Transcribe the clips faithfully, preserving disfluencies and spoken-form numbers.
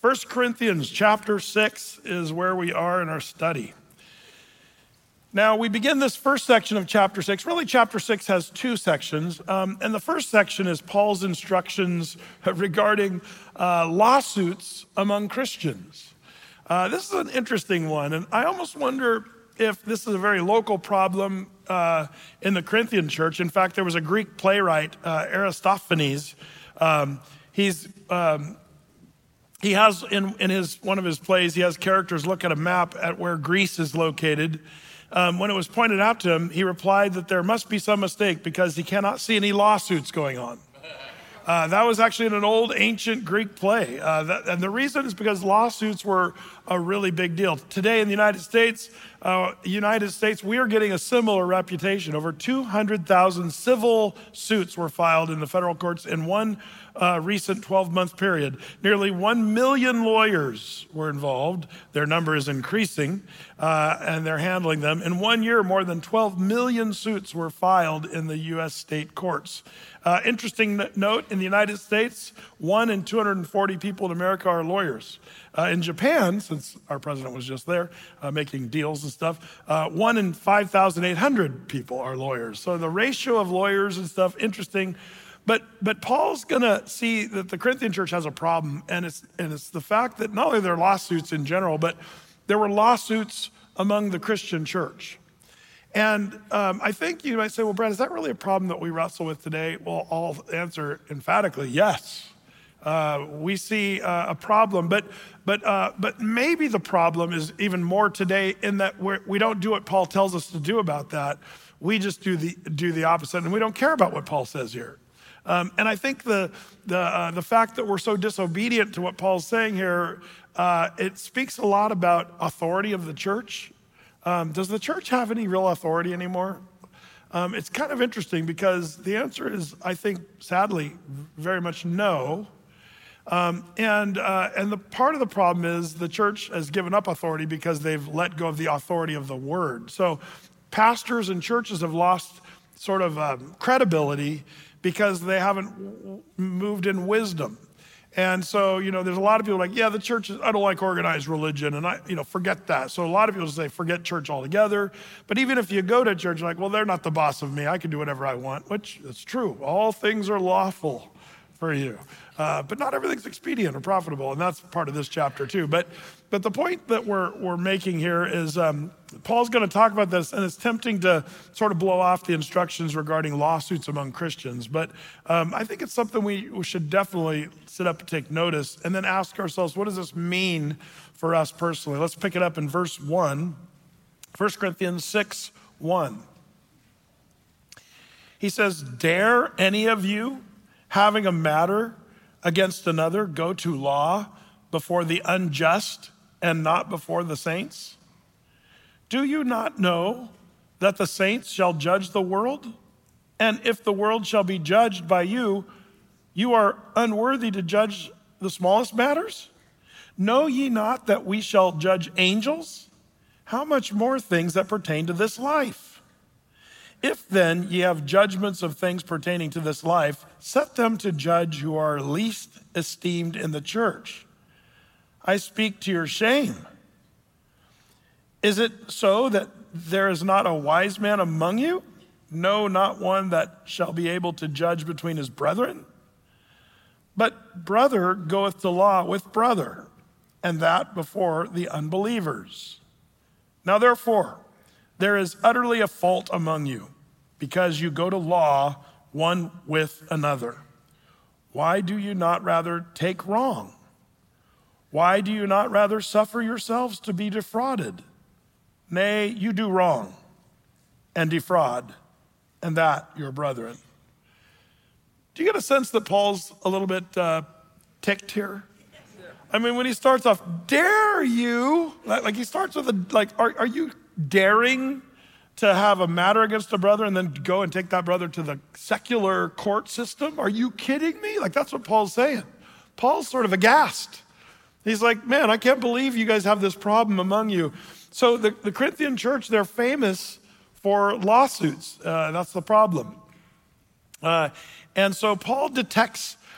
First Corinthians chapter six is where we are in our study. Now, we begin this first section of chapter six. Really, chapter six has two sections. Um, and the first section is Paul's instructions regarding uh, lawsuits among Christians. Uh, this is an interesting one. And I almost wonder if this is a very local problem uh, in the Corinthian church. In fact, there was a Greek playwright, uh, Aristophanes. Um, he's... Um, He has, in, in his one of his plays, he has characters look at a map at where Greece is located. Um, when it was pointed out to him, he replied that there must be some mistake because he cannot see any lawsuits going on. Uh, that was actually in an old ancient Greek play. Uh, that, and the reason is because lawsuits were a really big deal. Today in the United States, uh, United States, we are getting a similar reputation. Over two hundred thousand civil suits were filed in the federal courts in one uh, recent twelve-month period. Nearly one million lawyers were involved. Their number is increasing, uh, and they're handling them. In one year, more than twelve million suits were filed in the U S state courts. Uh, interesting note, in the United States, one in two hundred forty people in America are lawyers. Uh, in Japan, since our president was just there uh, making deals and stuff, uh, one in five thousand eight hundred people are lawyers. So the ratio of lawyers and stuff, interesting. But but Paul's gonna see that the Corinthian church has a problem, and it's and it's the fact that not only there are lawsuits in general, but there were lawsuits among the Christian church. And um, I think you might say, well, Brad, is that really a problem that we wrestle with today? Well, I'll answer emphatically, yes. Uh, we see uh, a problem, but but uh, but maybe the problem is even more today in that we're, we don't do what Paul tells us to do about that. We just do the do the opposite, and we don't care about what Paul says here. Um, and I think the the uh, the fact that we're so disobedient to what Paul's saying here, uh, it speaks a lot about authority of the church. Um, does the church have any real authority anymore? Um, it's kind of interesting because the answer is, I think, sadly, very much no. Um, and uh, and the part of the problem is the church has given up authority because they've let go of the authority of the word. So pastors and churches have lost sort of um, credibility because they haven't w- moved in wisdom. And so, you know, there's a lot of people like, yeah, the church is, I don't like organized religion, and I, you know, forget that. So a lot of people say, forget church altogether. But even if you go to church, you're like, well, they're not the boss of me. I can do whatever I want, which is true. All things are lawful for you. Uh, but not everything's expedient or profitable, and that's part of this chapter too. But but the point that we're we're making here is um, Paul's going to talk about this, and it's tempting to sort of blow off the instructions regarding lawsuits among Christians. But um, I think it's something we, we should definitely sit up and take notice, and then ask ourselves, what does this mean for us personally? Let's pick it up in verse one, First Corinthians six, one. He says, dare any of you, having a matter against another, go to law before the unjust and not before the saints? Do you not know that the saints shall judge the world? And if the world shall be judged by you, you are unworthy to judge the smallest matters? Know ye not that we shall judge angels? How much more things that pertain to this life? If then ye have judgments of things pertaining to this life, set them to judge who are least esteemed in the church. I speak to your shame. Is it so that there is not a wise man among you? No, not one that shall be able to judge between his brethren. But brother goeth to law with brother, and that before the unbelievers. Now therefore, there is utterly a fault among you, because you go to law one with another. Why do you not rather take wrong? Why do you not rather suffer yourselves to be defrauded? Nay, you do wrong and defraud, and that your brethren. Do you get a sense that Paul's a little bit uh, ticked here? I mean, when he starts off, dare you, like, like he starts with a, like, are, are you daring to have a matter against a brother and then go and take that brother to the secular court system? Are you kidding me? Like, that's what Paul's saying. Paul's sort of aghast. He's like, man, I can't believe you guys have this problem among you. So the, the Corinthian church, they're famous for lawsuits. Uh, that's the problem. Uh, and so Paul detects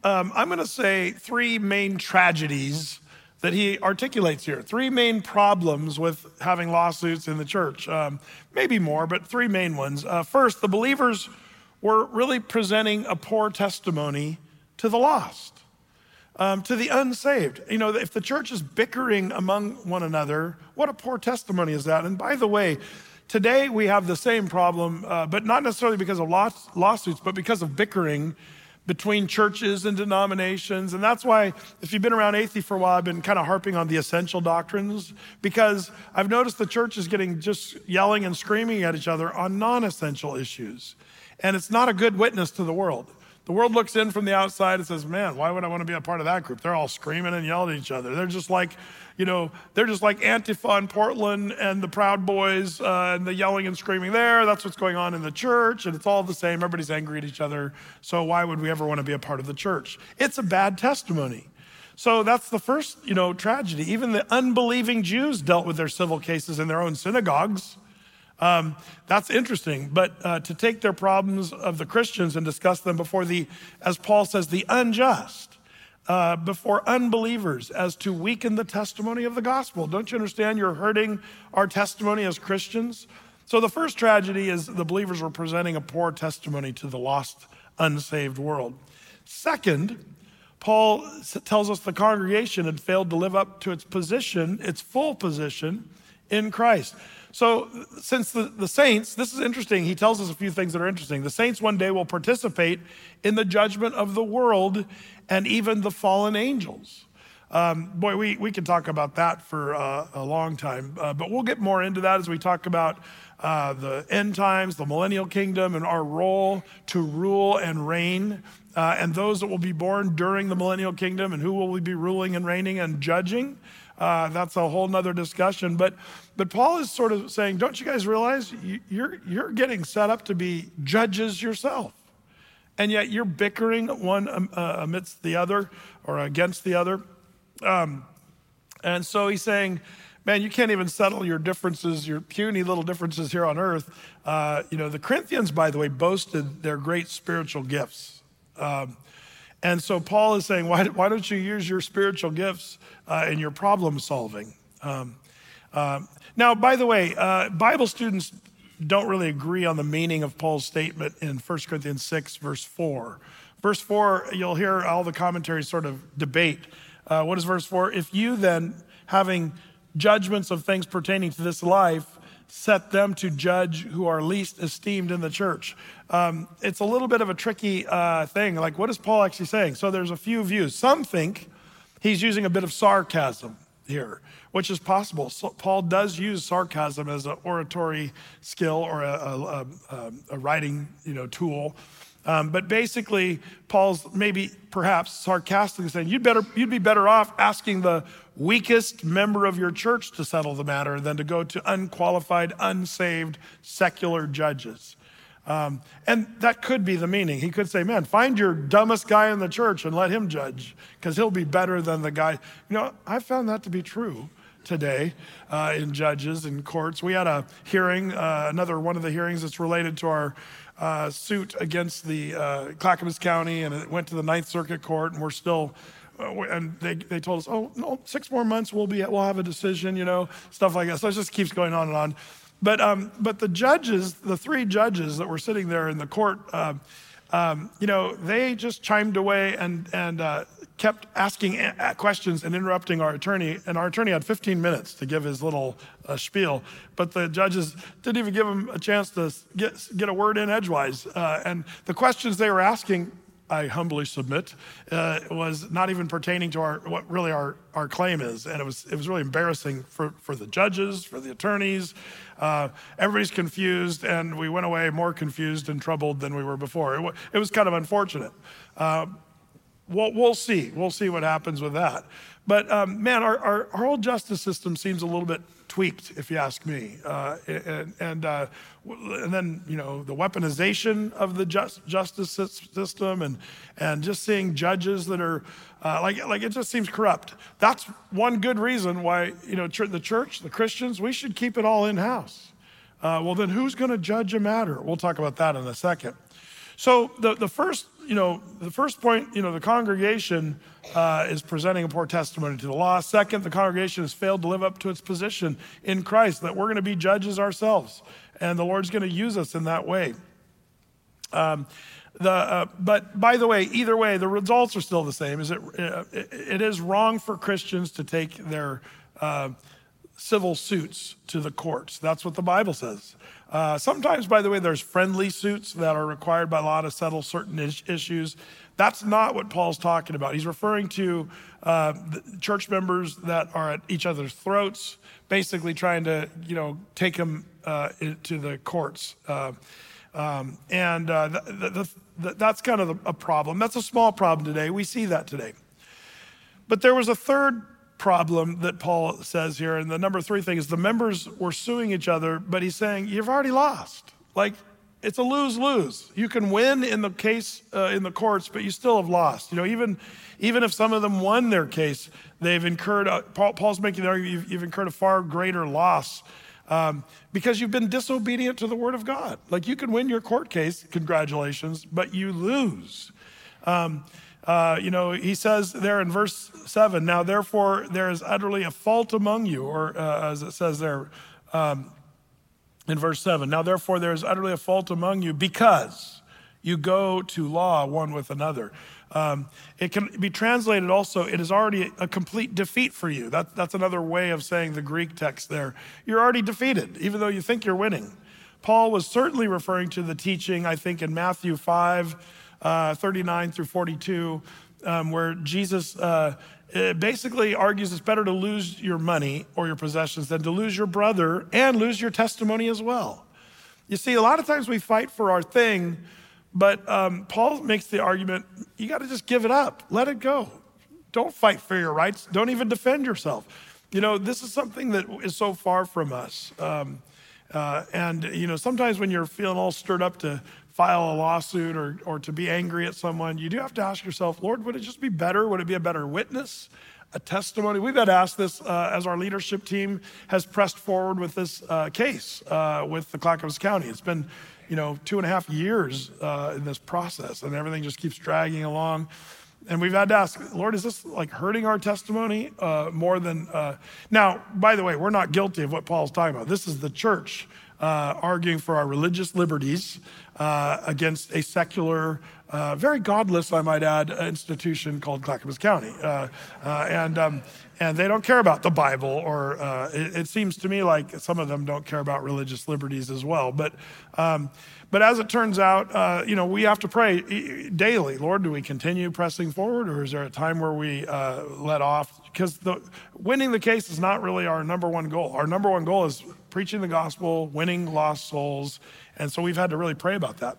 um, I'm going to say three main tragedies that he articulates here. Three main problems with having lawsuits in the church. Um, maybe more, but three main ones. Uh, first, the believers were really presenting a poor testimony to the lost, um, to the unsaved. You know, if the church is bickering among one another, what a poor testimony is that? And by the way, today we have the same problem, uh, but not necessarily because of law- lawsuits, but because of bickering between churches and denominations. And that's why, if you've been around Athey for a while, I've been kind of harping on the essential doctrines, because I've noticed the church is getting just yelling and screaming at each other on non-essential issues. And it's not a good witness to the world. The world looks in from the outside and says, man, why would I want to be a part of that group? They're all screaming and yelling at each other. They're just like, you know, they're just like Antifa in Portland and the Proud Boys uh, and the yelling and screaming there. That's what's going on in the church, and it's all the same. Everybody's angry at each other. So why would we ever want to be a part of the church? It's a bad testimony. So that's the first, you know, tragedy. Even the unbelieving Jews dealt with their civil cases in their own synagogues. Um, that's interesting, but uh, to take their problems of the Christians and discuss them before the, as Paul says, the unjust, uh, before unbelievers, as to weaken the testimony of the gospel. Don't you understand? You're hurting our testimony as Christians. So the first tragedy is the believers were presenting a poor testimony to the lost, unsaved world. Second, Paul tells us the congregation had failed to live up to its position, its full position in Christ. So since the, the saints, this is interesting, he tells us a few things that are interesting. The saints one day will participate in the judgment of the world and even the fallen angels. Um, boy, we, we can talk about that for uh, a long time, uh, but we'll get more into that as we talk about uh, the end times, the millennial kingdom, and our role to rule and reign, uh, and those that will be born during the millennial kingdom, and who will we be ruling and reigning and judging. Uh, that's a whole nother discussion. But but Paul is sort of saying, don't you guys realize you, you're you're getting set up to be judges yourself? And yet you're bickering one um, uh, amidst the other or against the other. Um, and so he's saying, man, you can't even settle your differences, your puny little differences here on earth. Uh, you know, the Corinthians, by the way, boasted their great spiritual gifts. Um, And so Paul is saying, why, why don't you use your spiritual gifts uh, in your problem solving? Um, uh, now, by the way, uh, Bible students don't really agree on the meaning of Paul's statement in First Corinthians six, verse four. Verse four, you'll hear all the commentaries sort of debate. Uh, what is verse four? If you then, having judgments of things pertaining to this life, set them to judge who are least esteemed in the church. Um, it's a little bit of a tricky uh, thing. Like, what is Paul actually saying? So there's a few views. Some think he's using a bit of sarcasm here, which is possible. So Paul does use sarcasm as an oratory skill or a, a, a, a writing, you know, tool. Um, but basically, Paul's maybe perhaps sarcastically saying, you'd better, you'd be better off asking the weakest member of your church to settle the matter than to go to unqualified, unsaved, secular judges. Um, and that could be the meaning. He could say, man, find your dumbest guy in the church and let him judge, because he'll be better than the guy. You know, I found that to be true today uh, in judges and courts. We had a hearing, uh, another one of the hearings that's related to our uh, suit against the uh, Clackamas County, and it went to the Ninth Circuit Court, and we're still, uh, and they they told us, oh, no, six more months, we'll be we'll have a decision, you know, stuff like that. So it just keeps going on and on. But um, but the judges, the three judges that were sitting there in the court, uh, um, you know, they just chimed away and and uh, kept asking questions and interrupting our attorney. And our attorney had fifteen minutes to give his little uh, spiel, but the judges didn't even give him a chance to get get a word in edgewise. Uh, and the questions they were asking, I humbly submit, uh, was not even pertaining to our what really our, our claim is. And it was it was really embarrassing for, for the judges, for the attorneys. Uh, everybody's confused, and we went away more confused and troubled than we were before. It, w- it was kind of unfortunate. Uh, we'll, we'll see. We'll see what happens with that. But um, man, our, our, our whole justice system seems a little bit tweaked, if you ask me. Uh, and and, uh, and then, you know, the weaponization of the just, justice system, and and just seeing judges that are, uh, like, like it just seems corrupt. That's one good reason why, you know, the church, the Christians, we should keep it all in-house. Uh, well, then who's going to judge a matter? We'll talk about that in a second. So the, the first you know, the first point, you know, the congregation uh, is presenting a poor testimony to the law. Second, the congregation has failed to live up to its position in Christ, that we're going to be judges ourselves, and the Lord's going to use us in that way. Um, the uh, but by the way, either way, the results are still the same. Is it? Uh, it, it is wrong for Christians to take their uh, civil suits to the courts. That's what the Bible says. Uh, sometimes, by the way, there's friendly suits that are required by law to settle certain is- issues. That's not what Paul's talking about. He's referring to uh, the church members that are at each other's throats, basically trying to, you know, take them uh, into the courts. Uh, um, and uh, the, the, the, that's kind of a problem. That's a small problem today. We see that today. But there was a third problem that Paul says here, and the number three thing is the members were suing each other, but he's saying, you've already lost. Like, it's a lose-lose. You can win in the case uh, in the courts, but you still have lost. You know, even even if some of them won their case, they've incurred, a, Paul, Paul's making the argument, you've, you've incurred a far greater loss um, because you've been disobedient to the word of God. Like, you can win your court case, congratulations, but you lose. Um, Uh, you know, he says there in verse seven, now therefore there is utterly a fault among you, or uh, as it says there um, in verse seven, now therefore there is utterly a fault among you because you go to law one with another. Um, it can be translated also, it is already a complete defeat for you. That, that's another way of saying the Greek text there. You're already defeated, even though you think you're winning. Paul was certainly referring to the teaching, I think, in Matthew five, Uh, thirty-nine through forty-two, um, where Jesus uh, basically argues it's better to lose your money or your possessions than to lose your brother and lose your testimony as well. You see, a lot of times we fight for our thing, but um, Paul makes the argument, you got to just give it up. Let it go. Don't fight for your rights. Don't even defend yourself. You know, this is something that is so far from us. Um, uh, and, you know, sometimes when you're feeling all stirred up to file a lawsuit or or to be angry at someone, you do have to ask yourself, Lord, would it just be better? Would it be a better witness, a testimony? We've had asked this uh, as our leadership team has pressed forward with this uh, case uh, with the Clackamas County. It's been, you know, two and a half years uh, in this process, and everything just keeps dragging along. And we've had to ask, Lord, is this like hurting our testimony uh, more than, uh... now, by the way, we're not guilty of what Paul's talking about. This is the church uh, arguing for our religious liberties uh, against a secular, uh, very godless, I might add, institution called Clackamas County. Uh, uh, and um, and they don't care about the Bible, or uh, it, it seems to me like some of them don't care about religious liberties as well. But um, but as it turns out, uh, you know, we have to pray daily. Lord, do we continue pressing forward, or is there a time where we uh, let off? Because the, winning the case is not really our number one goal. Our number one goal is preaching the gospel, winning lost souls. And so we've had to really pray about that.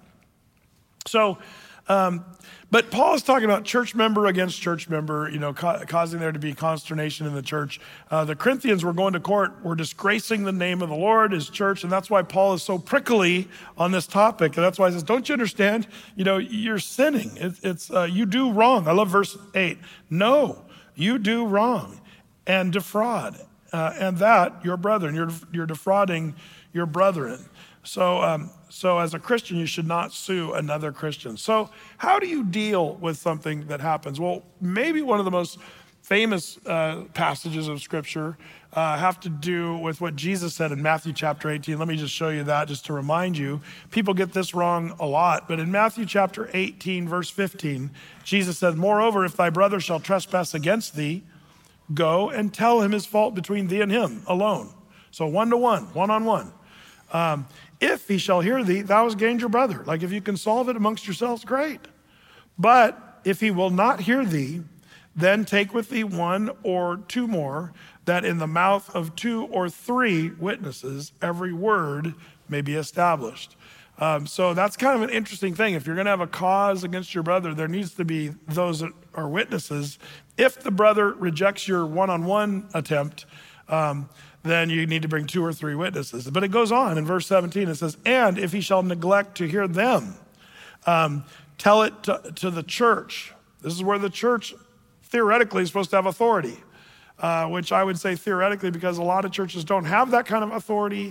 So, um, but Paul is talking about church member against church member, you know, ca- causing there to be consternation in the church. Uh, the Corinthians were going to court, were disgracing the name of the Lord, his church, and that's why Paul is so prickly on this topic. And that's why he says, don't you understand? You know, you're sinning. It, it's, uh, you do wrong. I love verse eight. No, you do wrong and defraud. Uh, and that, your brethren, you're, you're defrauding your brethren. So um, so as a Christian, you should not sue another Christian. So how do you deal with something that happens? Well, maybe one of the most famous uh, passages of Scripture uh, have to do with what Jesus said in Matthew chapter eighteen. Let me just show you that just to remind you. People get this wrong a lot, but in Matthew chapter eighteen, verse fifteen, Jesus said, moreover, if thy brother shall trespass against thee, go and tell him his fault between thee and him alone. So one to one, one on one. Um, if he shall hear thee, thou hast gained your brother. Like if you can solve it amongst yourselves, great. But if he will not hear thee, then take with thee one or two more, that in the mouth of two or three witnesses, every word may be established. Um, so that's kind of an interesting thing. If you're going to have a cause against your brother, there needs to be those that are witnesses. If the brother rejects your one-on-one attempt, um, then you need to bring two or three witnesses. But it goes on in verse seventeen. It says, and if he shall neglect to hear them, um, tell it to, to the church. This is where the church theoretically is supposed to have authority, uh, which I would say theoretically because a lot of churches don't have that kind of authority.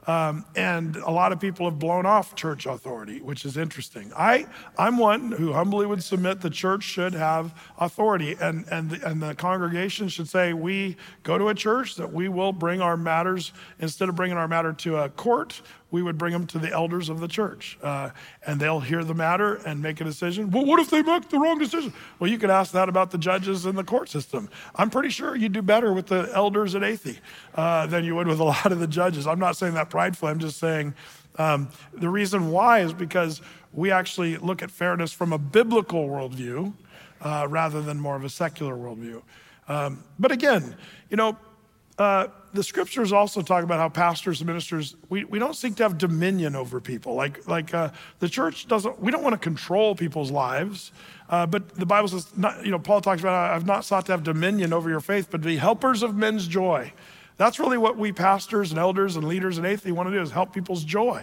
Um, and a lot of people have blown off church authority, which is interesting. I, I'm one who humbly would submit the church should have authority, and, and, the, and the congregation should say, we go to a church that we will bring our matters, instead of bringing our matter to a court, we would bring them to the elders of the church, uh, and they'll hear the matter and make a decision. Well, what if they make the wrong decision? Well, you could ask that about the judges in the court system. I'm pretty sure you do better with the elders at Athey uh, than you would with a lot of the judges. I'm not saying that pridefully. I'm just saying um, the reason why is because we actually look at fairness from a biblical worldview uh, rather than more of a secular worldview. Um, but again, you know, Uh, the scriptures also talk about how pastors and ministers, we, we don't seek to have dominion over people. Like, like uh, the church doesn't, we don't want to control people's lives. Uh, but the Bible says, not, you know, Paul talks about, I've not sought to have dominion over your faith, but to be helpers of men's joy. That's really what we pastors and elders and leaders in Athey want to do, is help people's joy.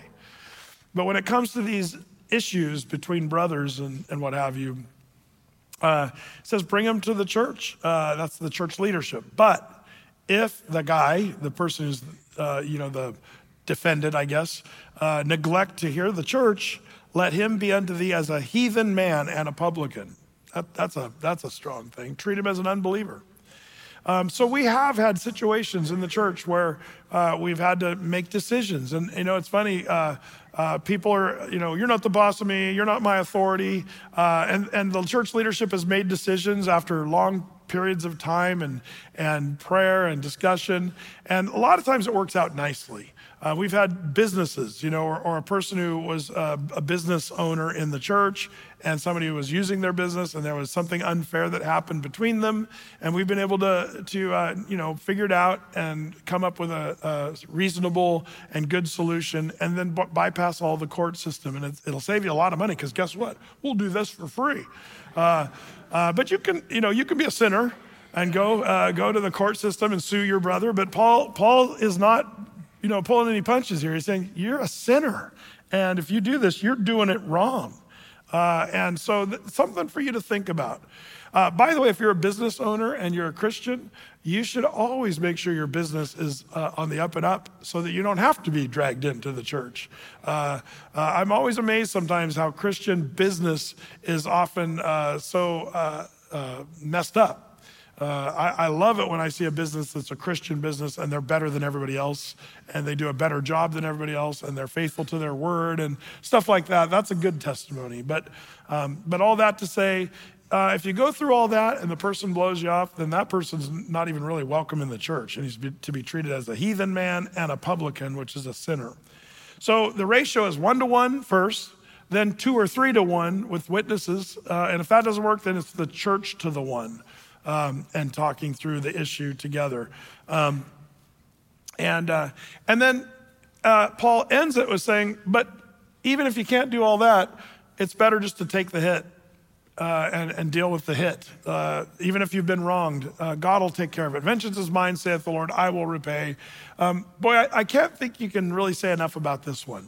But when it comes to these issues between brothers and, and what have you, uh, it says bring them to the church. Uh, that's the church leadership. But if the guy, the person who's, uh, you know, the defendant, I guess, uh, neglect to hear the church, let him be unto thee as a heathen man and a publican. That, that's a that's a strong thing. Treat him as an unbeliever. Um, so we have had situations in the church where uh, we've had to make decisions. And, you know, it's funny, uh, uh, people are, you know, you're not the boss of me, you're not my authority. Uh, and, and the church leadership has made decisions after long periods of time and, and prayer and discussion. And a lot of times it works out nicely. Uh, we've had businesses, you know, or, or a person who was a, a business owner in the church and somebody who was using their business, and there was something unfair that happened between them. And we've been able to, to uh, you know, figure it out and come up with a, a reasonable and good solution, and then b- bypass all the court system. And it, it'll save you a lot of money, because guess what? We'll do this for free. Uh, uh, but you can, you know, you can be a sinner and go uh, go to the court system and sue your brother. But Paul, Paul is not, you know, pulling any punches here. He's saying you're a sinner, and if you do this, you're doing it wrong. Uh, and so th- something for you to think about. Uh, by the way, if you're a business owner and you're a Christian, you should always make sure your business is uh, on the up and up, so that you don't have to be dragged into the church. Uh, uh, I'm always amazed sometimes how Christian business is often uh, so uh, uh, messed up. Uh, I, I love it when I see a business that's a Christian business and they're better than everybody else, and they do a better job than everybody else, and they're faithful to their word and stuff like that. That's a good testimony. But um, but all that to say, uh, if you go through all that and the person blows you off, then that person's not even really welcome in the church, and he's be, to be treated as a heathen man and a publican, which is a sinner. So the ratio is one to one first, then two or three to one with witnesses. Uh, and if that doesn't work, then it's the church to the one. Um, and talking through the issue together. Um, and uh, and then uh, Paul ends it with saying, but even if you can't do all that, it's better just to take the hit uh, and, and deal with the hit. Uh, even if you've been wronged, uh, God will take care of it. Vengeance is mine, saith the Lord, I will repay. Um, boy, I, I can't think you can really say enough about this one.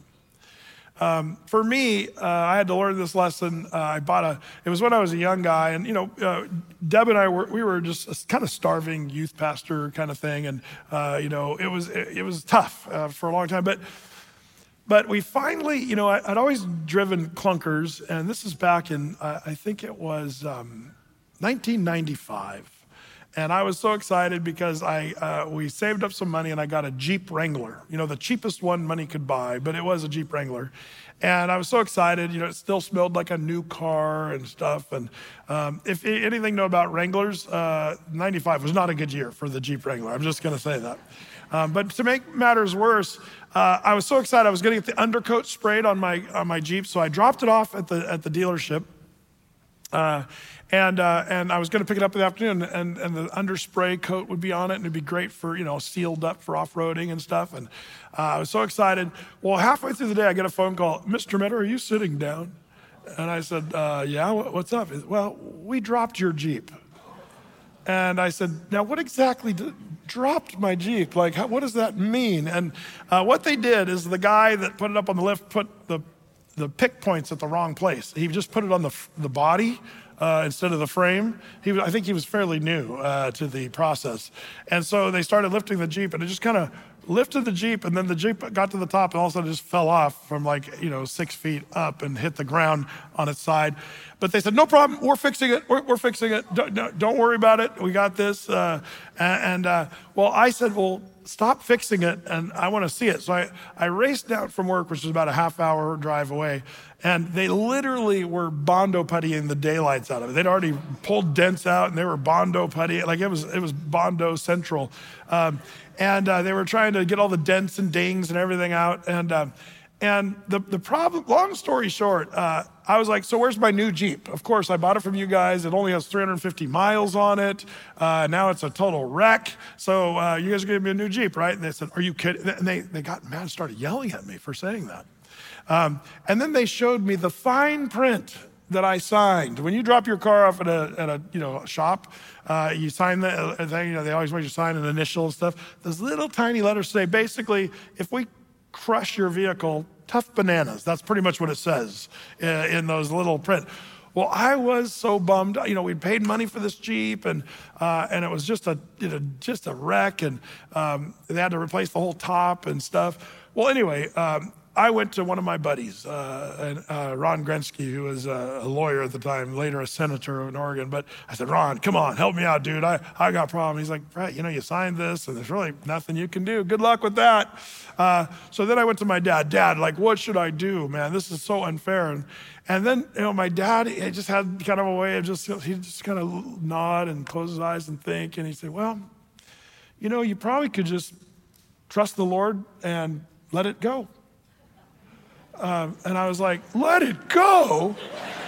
Um, for me, uh, I had to learn this lesson. Uh, I bought a, it was when I was a young guy, and, you know, uh, Deb and I were, we were just a kind of starving youth pastor kind of thing. And, uh, you know, it was, it, it was tough uh, for a long time, but, but we finally, you know, I, I'd always driven clunkers, and this is back in, uh, I think it was um, nineteen ninety-five. And I was so excited because I uh, we saved up some money and I got a Jeep Wrangler, you know, the cheapest one money could buy, but it was a Jeep Wrangler. And I was so excited, you know, it still smelled like a new car and stuff. And um, if anything know about Wranglers, uh, ninety-five was not a good year for the Jeep Wrangler. I'm just gonna say that. Um, but to make matters worse, uh, I was so excited I was gonna get the undercoat sprayed on my on my Jeep, so I dropped it off at the at the dealership. Uh, and uh, and I was going to pick it up in the afternoon, and, and the underspray coat would be on it, and it'd be great for, you know, sealed up for off-roading and stuff. And uh, I was so excited. Well, halfway through the day, I get a phone call. Mister Metter, are you sitting down? And I said, uh, yeah, what's up? Well, we dropped your Jeep. And I said, now what exactly did, dropped my Jeep? Like, how, what does that mean? And uh, what they did is the guy that put it up on the lift put the the pick points at the wrong place. He just put it on the the body uh, instead of the frame. He, I think he was fairly new uh, to the process. And so they started lifting the Jeep, and it just kind of lifted the Jeep, and then the Jeep got to the top and all of a sudden just fell off from like, you know, six feet up and hit the ground on its side. But they said, no problem, we're fixing it, we're, we're fixing it. Don't, don't worry about it, we got this. Uh, and uh, well, I said, well, stop fixing it, and I wanna see it. So I, I raced down from work, which was about a half hour drive away, and they literally were Bondo puttying the daylights out of it. They'd already pulled dents out, and they were Bondo putty, like it was it was Bondo Central. Um, and uh, they were trying to get all the dents and dings and everything out. And um, and the, the problem, long story short, uh, I was like, so where's my new Jeep? Of course, I bought it from you guys. It only has three hundred fifty miles on it. Uh, now it's a total wreck. So uh, you guys are giving me a new Jeep, right? And they said, are you kidding? And they, they got mad and started yelling at me for saying that. Um, and then they showed me the fine print that I signed. When you drop your car off at a, at a you know, shop, uh, you sign the thing, you know, they always want you to sign an initial and stuff. Those little tiny letters say, basically, if we crush your vehicle, tough bananas. That's pretty much what it says in, in those little print. Well, I was so bummed. You know, we'd paid money for this Jeep, and uh, and it was just a you know, just a wreck, and um, they had to replace the whole top and stuff. Well, anyway, um, I went to one of my buddies, uh, uh, Ron Grensky, who was a lawyer at the time, later a senator in Oregon. But I said, Ron, come on, help me out, dude. I, I got a problem. He's like, Brett, you know, you signed this, and there's really nothing you can do. Good luck with that. Uh, so then I went to my dad. Dad, like, what should I do, man? This is so unfair. And, and then, you know, my dad, he just had kind of a way of just, he just kind of nod and close his eyes and think. And he said, well, you know, you probably could just trust the Lord and let it go. Um, and I was like, let it go?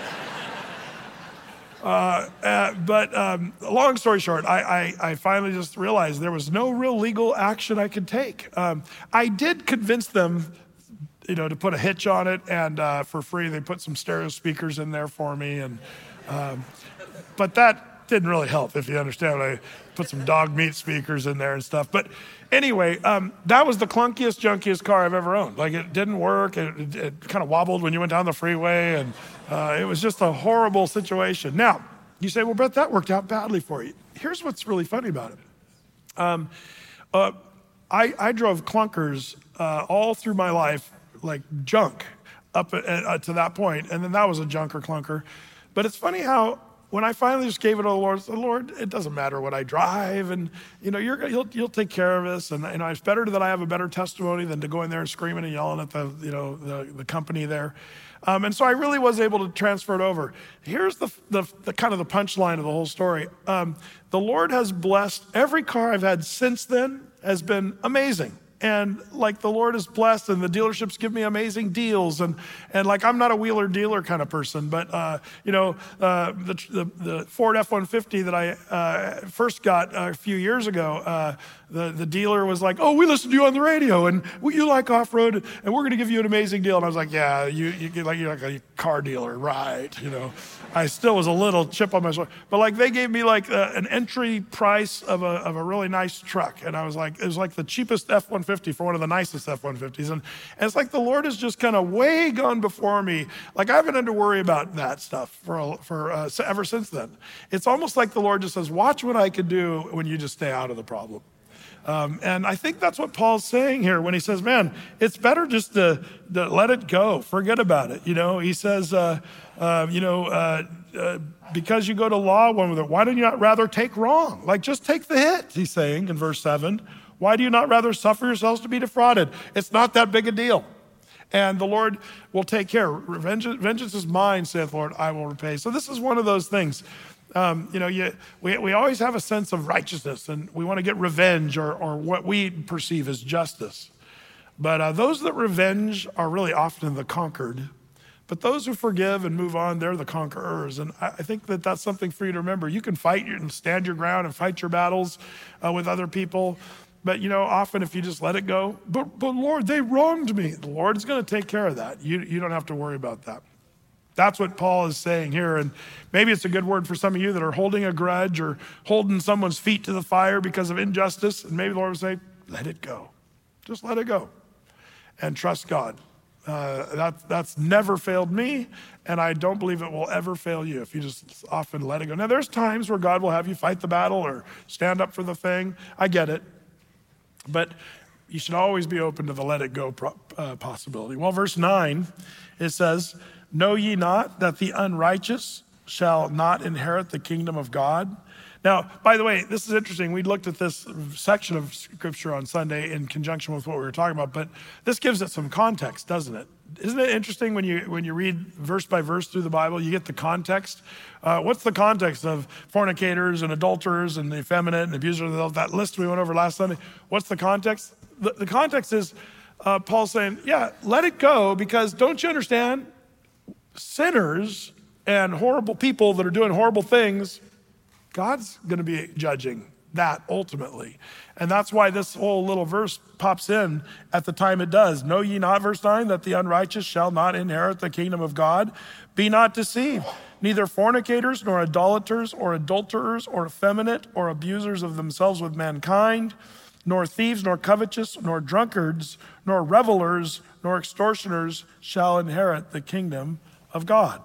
uh, uh, but um, long story short, I, I, I finally just realized there was no real legal action I could take. Um, I did convince them, you know, to put a hitch on it, and uh, for free, they put some stereo speakers in there for me. And um, but that didn't really help, if you understand. I put some dog meat speakers in there and stuff. But anyway, um, that was the clunkiest, junkiest car I've ever owned. Like, it didn't work. It, it, it kind of wobbled when you went down the freeway, and uh, it was just a horrible situation. Now, you say, well, Brett, that worked out badly for you. Here's what's really funny about it. Um, uh, I, I drove clunkers uh, all through my life, like junk, up at, uh, to that point, and then that was a junker clunker. But it's funny how when I finally just gave it to the Lord, I said, Lord, it doesn't matter what I drive, and you know, you're you'll you'll take care of this, and you know, it's better that I have a better testimony than to go in there and screaming and yelling at the you know the, the company there. Um, and so I really was able to transfer it over. Here's the the, the kind of the punchline of the whole story. Um, the Lord has blessed every car I've had since then has been amazing. And like the Lord is blessed, and the dealerships give me amazing deals. And, and like, I'm not a wheeler dealer kind of person, but uh, you know, uh, the, the, the Ford F one fifty that I uh, first got a few years ago, uh, the, the dealer was like, oh, we listened to you on the radio, and we, you like off-road, and we're gonna give you an amazing deal. And I was like, yeah, you, you like, you're like a car dealer, right? You know, I still was a little chip on my shoulder, but like they gave me like a, an entry price of a, of a really nice truck. And I was like, it was like the cheapest F one fifty for one of the nicest F one fifties. And, and it's like the Lord has just kind of way gone before me. Like I haven't had to worry about that stuff for, for uh, ever since then. It's almost like the Lord just says, watch what I can do when you just stay out of the problem. Um, and I think that's what Paul's saying here when he says, man, it's better just to, to let it go. Forget about it. You know, he says, uh, uh, you know, uh, uh, because you go to law one with it, why don't you not rather take wrong? Like, just take the hit, he's saying in verse seven. Why do you not rather suffer yourselves to be defrauded? It's not that big a deal. And the Lord will take care. Vengeance, vengeance is mine, saith the Lord, I will repay. So this is one of those things. Um, you know, you, we, we always have a sense of righteousness, and we want to get revenge or, or what we perceive as justice. But uh, those that revenge are really often the conquered. But those who forgive and move on, they're the conquerors. And I, I think that that's something for you to remember. You can fight and stand your ground and fight your battles uh, with other people. But, you know, often if you just let it go, but, but Lord, they wronged me. The Lord is going to take care of that. You, you don't have to worry about that. That's what Paul is saying here. And maybe it's a good word for some of you that are holding a grudge or holding someone's feet to the fire because of injustice. And maybe the Lord will say, let it go. Just let it go and trust God. Uh, that, that's never failed me, and I don't believe it will ever fail you if you just often let it go. Now, there's times where God will have you fight the battle or stand up for the thing. I get it. But you should always be open to the let it go pro- uh, possibility. Well, verse nine, it says, know ye not that the unrighteous shall not inherit the kingdom of God? Now, by the way, this is interesting. We looked at this section of scripture on Sunday in conjunction with what we were talking about, but this gives it some context, doesn't it? Isn't it interesting when you when you read verse by verse through the Bible, you get the context? Uh, what's the context of fornicators and adulterers and the effeminate and abusers, that list we went over last Sunday? What's the context? The, the context is uh, Paul saying, yeah, let it go, because don't you understand? Sinners and horrible people that are doing horrible things, God's going to be judging that ultimately. And that's why this whole little verse pops in at the time it does. Know ye not, verse nine, that the unrighteous shall not inherit the kingdom of God? Be not deceived. Neither fornicators, nor idolaters, or adulterers, or effeminate, or abusers of themselves with mankind, nor thieves, nor covetous, nor drunkards, nor revelers, nor extortioners shall inherit the kingdom of God.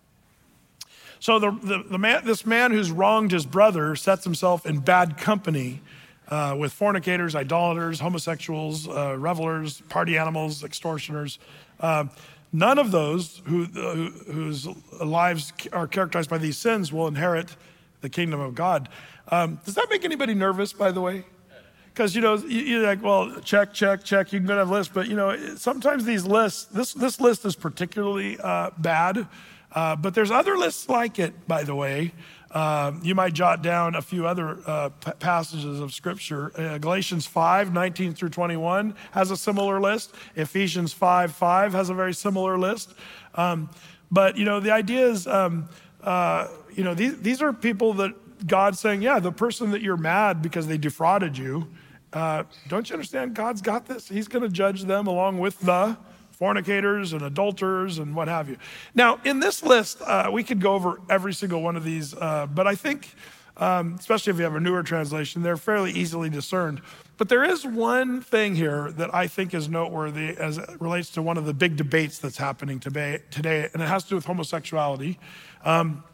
So the, the, the man, this man who's wronged his brother sets himself in bad company uh, with fornicators, idolaters, homosexuals, uh, revelers, party animals, extortioners. Uh, none of those who, who, whose lives are characterized by these sins will inherit the kingdom of God. Um, does that make anybody nervous, by the way? Because, you know, you're like, well, check, check, check. You can go have a list. But, you know, sometimes these lists, this, this list is particularly uh, bad. Uh, but there's other lists like it, by the way. Uh, you might jot down a few other uh, p- passages of Scripture. Uh, Galatians five, nineteen through twenty-one has a similar list. Ephesians five, five has a very similar list. Um, but, you know, the idea is, um, uh, you know, these, these are people that God's saying, yeah, the person that you're mad because they defrauded you, uh, don't you understand? God's got this. He's going to judge them along with the fornicators and adulterers and what have you. Now, in this list, uh, we could go over every single one of these, uh, but I think, um, especially if you have a newer translation, they're fairly easily discerned. But there is one thing here that I think is noteworthy as it relates to one of the big debates that's happening today, today and it has to do with homosexuality. Um,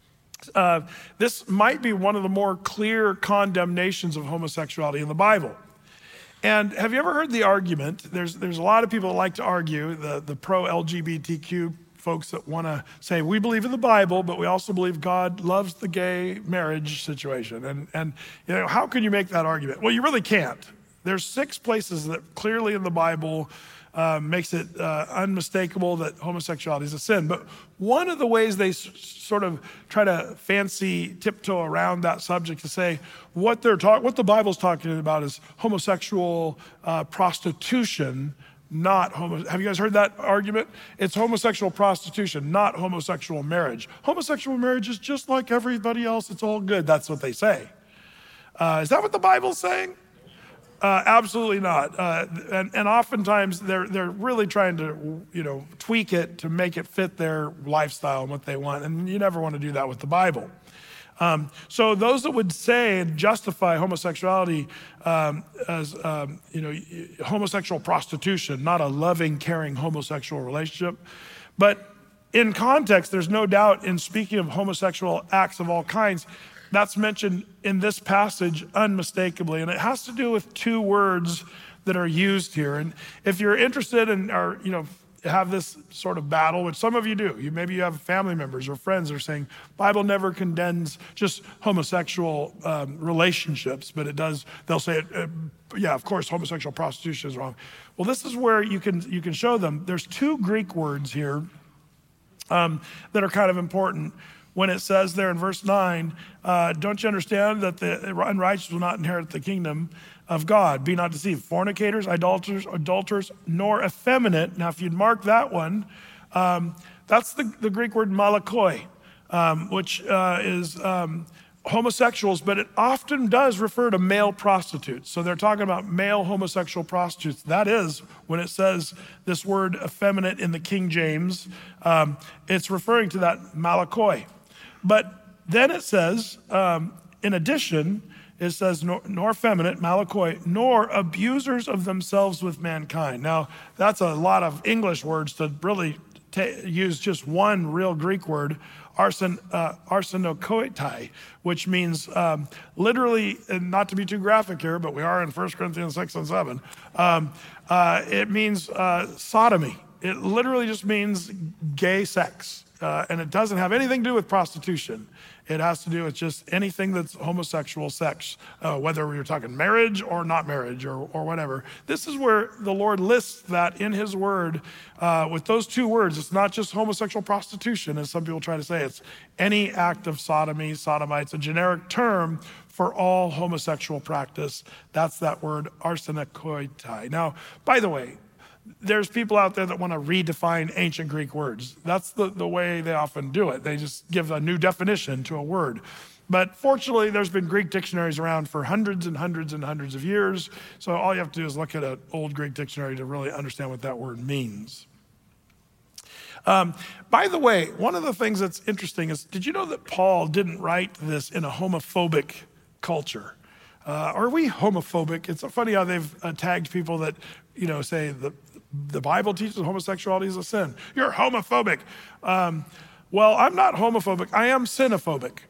uh, this might be one of the more clear condemnations of homosexuality in the Bible. And have you ever heard the argument? There's there's a lot of people that like to argue, the, the pro-L G B T Q folks that want to say, we believe in the Bible, but we also believe God loves the gay marriage situation. And, and you know, how can you make that argument? Well, you really can't. There's six places that clearly in the Bible uh, makes it uh, unmistakable that homosexuality is a sin. But one of the ways they s- sort of try to fancy tiptoe around that subject to say what they're talk- what the Bible's talking about is homosexual uh, prostitution, not homo. Have you guys heard that argument? It's homosexual prostitution, not homosexual marriage. Homosexual marriage is just like everybody else. It's all good. That's what they say. Uh, is that what the Bible's saying? Uh, absolutely not. Uh, and, and oftentimes they're they're really trying to, you know, tweak it to make it fit their lifestyle and what they want. And you never want to do that with the Bible. Um, so those that would say and justify homosexuality um, as, um, you know, homosexual prostitution, not a loving, caring homosexual relationship. But in context, there's no doubt in speaking of homosexual acts of all kinds, that's mentioned in this passage unmistakably, and it has to do with two words that are used here. And if you're interested in, or you know, have this sort of battle, which some of you do, you maybe you have family members or friends that are saying Bible never condemns just homosexual um, relationships, but it does. They'll say, uh, yeah, of course, homosexual prostitution is wrong. Well, this is where you can you can show them. There's two Greek words here um, that are kind of important. When it says there in verse nine, uh, don't you understand that the unrighteous will not inherit the kingdom of God? Be not deceived. Fornicators, idolaters, adulterers, nor effeminate. Now, if you'd mark that one, um, that's the, the Greek word malakoi, um, which uh, is um, homosexuals, but it often does refer to male prostitutes. So they're talking about male homosexual prostitutes. That is, when it says this word effeminate in the King James, um, it's referring to that malakoi. But then it says, um, in addition, it says, nor, nor effeminate, malakoi, nor abusers of themselves with mankind. Now, that's a lot of English words to really ta- use just one real Greek word, arsen, uh, arsenokoitai, which means um, literally, and not to be too graphic here, but we are in First Corinthians six and seven, um, uh, it means uh, sodomy. It literally just means gay sex, uh, and it doesn't have anything to do with prostitution. It has to do with just anything that's homosexual sex, uh, whether you're talking marriage or not marriage or, or whatever. This is where the Lord lists that in his word uh, with those two words. It's not just homosexual prostitution, as some people try to say. It's any act of sodomy, sodomite. It's a generic term for all homosexual practice. That's that word, arsenokoitai. Now, by the way, there's people out there that want to redefine ancient Greek words. That's the, the way they often do it. They just give a new definition to a word. But fortunately, there's been Greek dictionaries around for hundreds and hundreds and hundreds of years. So all you have to do is look at an old Greek dictionary to really understand what that word means. Um, by the way, one of the things that's interesting is, did you know that Paul didn't write this in a homophobic culture? Uh, are we homophobic? It's funny how they've uh, tagged people that, you know, say the The Bible teaches homosexuality is a sin. You're homophobic. Um, well, I'm not homophobic. I am sinophobic.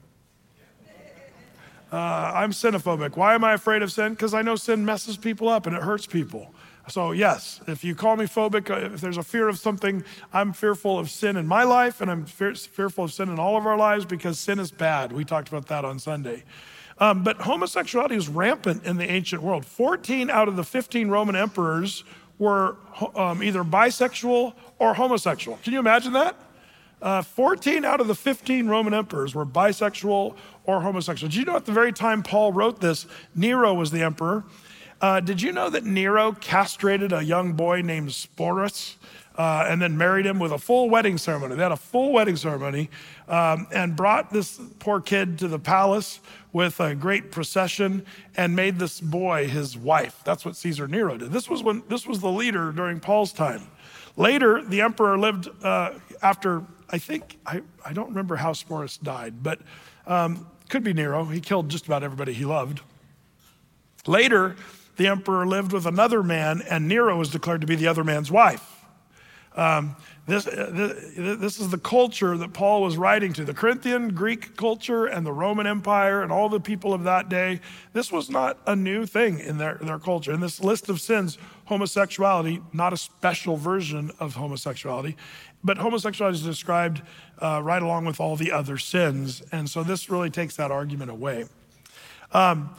Uh, I'm sinophobic. Why am I afraid of sin? Because I know sin messes people up and it hurts people. So yes, if you call me phobic, if there's a fear of something, I'm fearful of sin in my life, and I'm fear, fearful of sin in all of our lives because sin is bad. We talked about that on Sunday. Um, but homosexuality was rampant in the ancient world. fourteen out of the fifteen Roman emperors were um, either bisexual or homosexual. Can you imagine that? Uh, fourteen out of the fifteen Roman emperors were bisexual or homosexual. Did you know at the very time Paul wrote this, Nero was the emperor? Uh, did you know that Nero castrated a young boy named Sporus uh, and then married him with a full wedding ceremony? They had a full wedding ceremony um, and brought this poor kid to the palace with a great procession and made this boy his wife. That's what Caesar Nero did. This was when this was the leader during Paul's time. Later, the emperor lived uh, after, I think, I, I don't remember how Sporus died, but um, could be Nero. He killed just about everybody he loved. Later, the emperor lived with another man, and Nero was declared to be the other man's wife. Um, this, this, this is the culture that Paul was writing to, the Corinthian Greek culture and the Roman Empire and all the people of that day. This was not a new thing in their, their culture. In this list of sins, homosexuality, not a special version of homosexuality, but homosexuality is described uh, right along with all the other sins. And so this really takes that argument away. Um,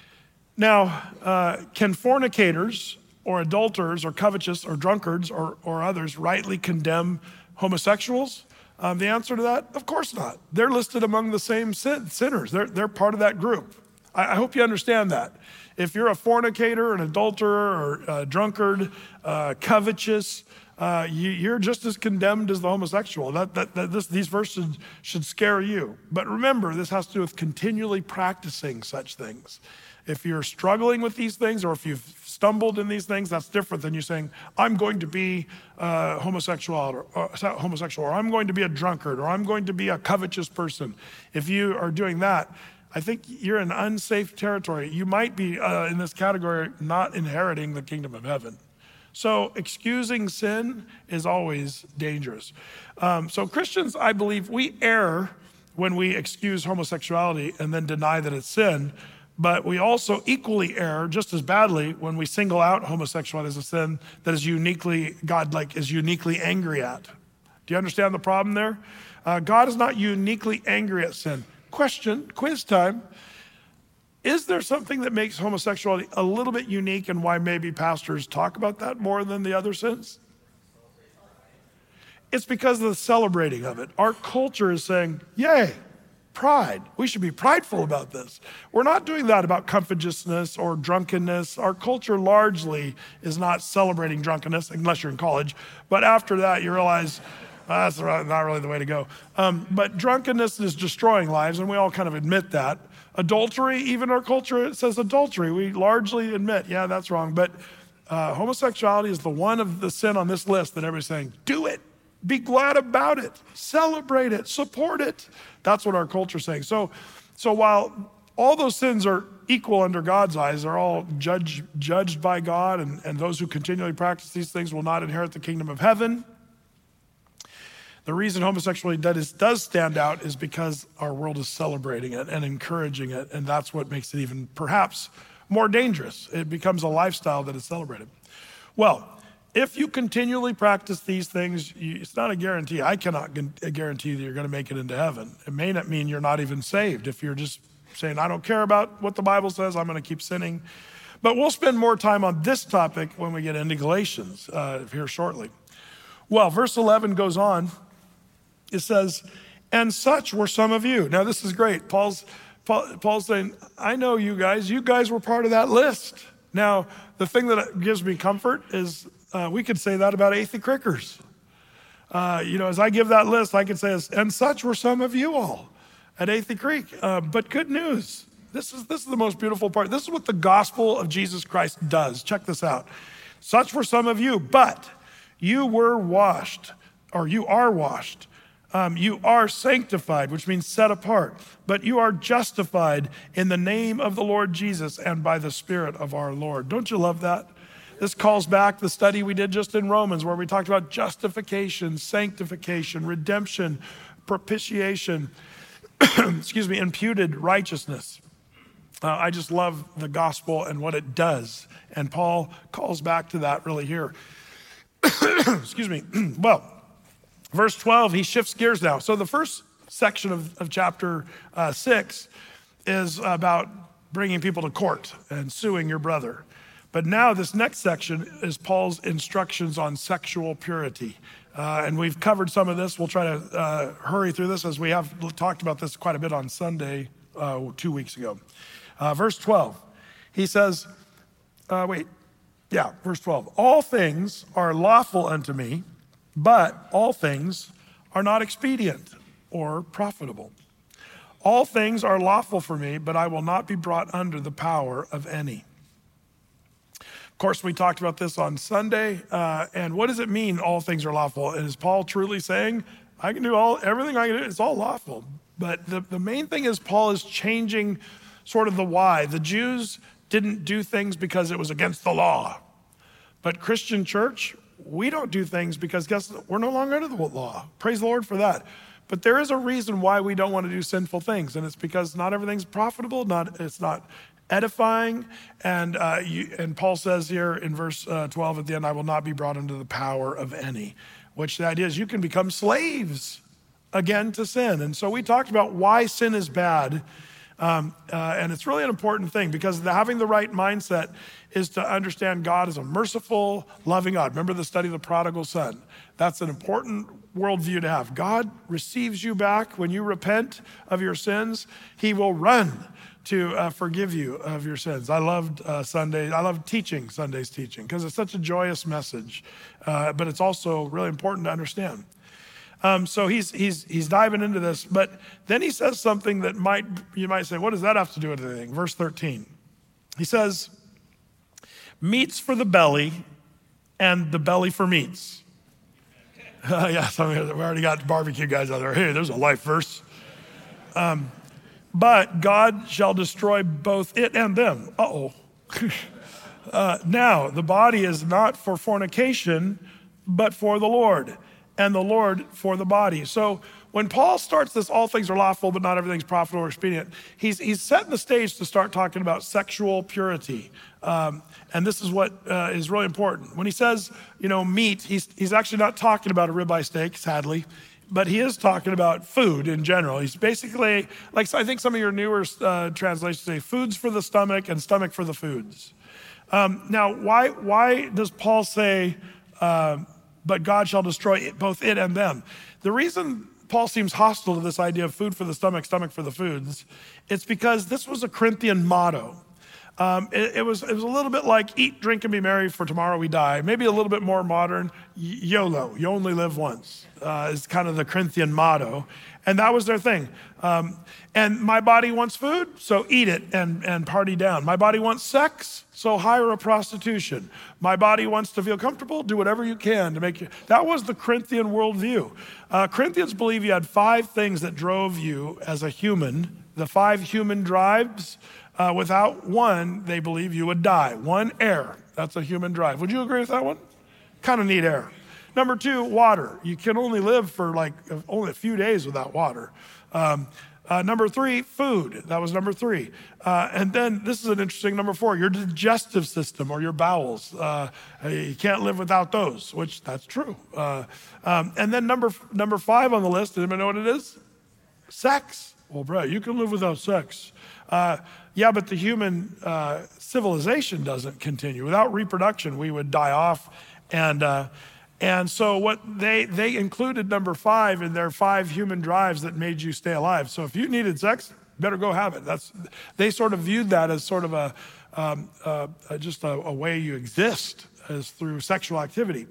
now, uh, can fornicators or adulterers or covetous or drunkards or, or others rightly condemn homosexuals? Um, the answer to that, of course not. They're listed among the same sin, sinners. They're, they're part of that group. I, I hope you understand that. If you're a fornicator, an adulterer, or a drunkard, uh, covetous, uh, you, you're just as condemned as the homosexual. That, that, that this, these verses should scare you. But remember, this has to do with continually practicing such things. If you're struggling with these things, or if you've stumbled in these things, that's different than you saying, I'm going to be uh, homosexual, or, or homosexual, or I'm going to be a drunkard, or I'm going to be a covetous person. If you are doing that, I think you're in unsafe territory. You might be uh, in this category, not inheriting the kingdom of heaven. So excusing sin is always dangerous. Um, so Christians, I believe, we err when we excuse homosexuality and then deny that it's sin. But we also equally err just as badly when we single out homosexuality as a sin that is uniquely, God like is uniquely angry at. Do you understand the problem there? Uh, God is not uniquely angry at sin. Question, quiz time. Is there something that makes homosexuality a little bit unique, and why maybe pastors talk about that more than the other sins? It's because of the celebrating of it. Our culture is saying, yay. Pride. We should be prideful about this. We're not doing that about covetousness or drunkenness. Our culture largely is not celebrating drunkenness, unless you're in college. But after that, you realize uh, that's not really the way to go. Um, but drunkenness is destroying lives, and we all kind of admit that. Adultery, even our culture, it says adultery. We largely admit, yeah, that's wrong. But uh, homosexuality is the one of the sin on this list that everybody's saying, do it. Be glad about it. Celebrate it. Support it. That's what our culture is saying. So, so while all those sins are equal under God's eyes, they're all judged judged by God, and, and those who continually practice these things will not inherit the kingdom of heaven. The reason homosexuality does, does stand out is because our world is celebrating it and encouraging it, and that's what makes it even perhaps more dangerous. It becomes a lifestyle that is celebrated. Well, if you continually practice these things, you, it's not a guarantee. I cannot gu- guarantee that you're going to make it into heaven. It may not mean you're not even saved if you're just saying, I don't care about what the Bible says, I'm going to keep sinning. But we'll spend more time on this topic when we get into Galatians uh, here shortly. Well, verse eleven goes on. It says, and such were some of you. Now this is great. Paul's, Paul, Paul's saying, I know you guys. You guys were part of that list. Now, the thing that gives me comfort is uh, we could say that about Athey Crickers. Uh, you know, as I give that list, I could say, and such were some of you all at Athey Creek. Uh, but good news. This is, this is the most beautiful part. This is what the gospel of Jesus Christ does. Check this out. Such were some of you, but you were washed, or you are washed. Um, you are sanctified, which means set apart, but you are justified in the name of the Lord Jesus and by the Spirit of our Lord. Don't you love that? This calls back the study we did just in Romans, where we talked about justification, sanctification, redemption, propitiation, excuse me, imputed righteousness. Uh, I just love the gospel and what it does. And Paul calls back to that really here. Excuse me. Well, verse twelve, he shifts gears now. So the first section of, of chapter uh, six is about bringing people to court and suing your brother. But now this next section is Paul's instructions on sexual purity. Uh, and we've covered some of this. We'll try to uh, hurry through this, as we have talked about this quite a bit on Sunday uh, two weeks ago. Uh, verse twelve, he says, uh, wait, yeah, verse twelve. All things are lawful unto me, but all things are not expedient or profitable. All things are lawful for me, but I will not be brought under the power of any. Of course, we talked about this on Sunday. Uh, and what does it mean, all things are lawful? And is Paul truly saying, I can do all, everything I can do, it's all lawful? But the, the main thing is Paul is changing sort of the why. The Jews didn't do things because it was against the law. But Christian church, we don't do things because guess we're no longer under the law. Praise the Lord for that. But there is a reason why we don't want to do sinful things, and it's because not everything's profitable, not it's not edifying. And uh, you, and Paul says here in verse uh, twelve at the end, I will not be brought into the power of any, which the idea is you can become slaves again to sin. And so we talked about why sin is bad. Um, uh, and it's really an important thing, because the, having the right mindset is to understand God as a merciful, loving God. Remember the study of the prodigal son. That's an important worldview to have. God receives you back when you repent of your sins. He will run to uh, forgive you of your sins. I loved uh, Sunday. I love teaching Sunday's teaching because it's such a joyous message, uh, but it's also really important to understand. Um, so he's he's he's diving into this, but then he says something that might you might say, what does that have to do with anything? Verse thirteen, he says, meats for the belly, and the belly for meats. Uh, yes, I mean, we already got barbecue guys out there. Hey, there's a life verse. Um, but God shall destroy both it and them. Uh-oh. uh, now, the body is not for fornication, but for the Lord, and the Lord for the body. So when Paul starts this, all things are lawful, but not everything's profitable or expedient, he's, he's setting the stage to start talking about sexual purity. Um, and this is what uh, is really important. When he says, you know, meat, he's, he's actually not talking about a ribeye steak, sadly, but he is talking about food in general. He's basically, like I think some of your newer uh, translations say, foods for the stomach and stomach for the foods. Um, now, why, why does Paul say, uh, but God shall destroy it, both it and them? The reason Paul seems hostile to this idea of food for the stomach, stomach for the foods, it's because this was a Corinthian motto. Um, it, it was it was a little bit like eat, drink, and be merry, for tomorrow we die. Maybe a little bit more modern, YOLO, you only live once, uh, is kind of the Corinthian motto. And that was their thing. Um, and my body wants food, so eat it and, and party down. My body wants sex, so hire a prostitution. My body wants to feel comfortable, do whatever you can to make you. That was the Corinthian worldview. Uh, Corinthians believe you had five things that drove you as a human, the five human drives. Uh, without one, they believe you would die. One, air. That's a human drive. Would you agree with that one? Kind of need air. Number two, water. You can only live for like only a few days without water. Um, uh, number three, food. That was number three. Uh, and then this is an interesting number four, your digestive system or your bowels. Uh, you can't live without those, which that's true. Uh, um, and then number number five on the list, does anybody know what it is? Sex. Well, Brett, you can live without sex. Uh, yeah, but the human uh, civilization doesn't continue. Without reproduction, we would die off. And uh, and so what they they included number five in their five human drives that made you stay alive. So if you needed sex, better go have it. That's they sort of viewed that as sort of a um, uh, just a, a way you exist, as through sexual activity.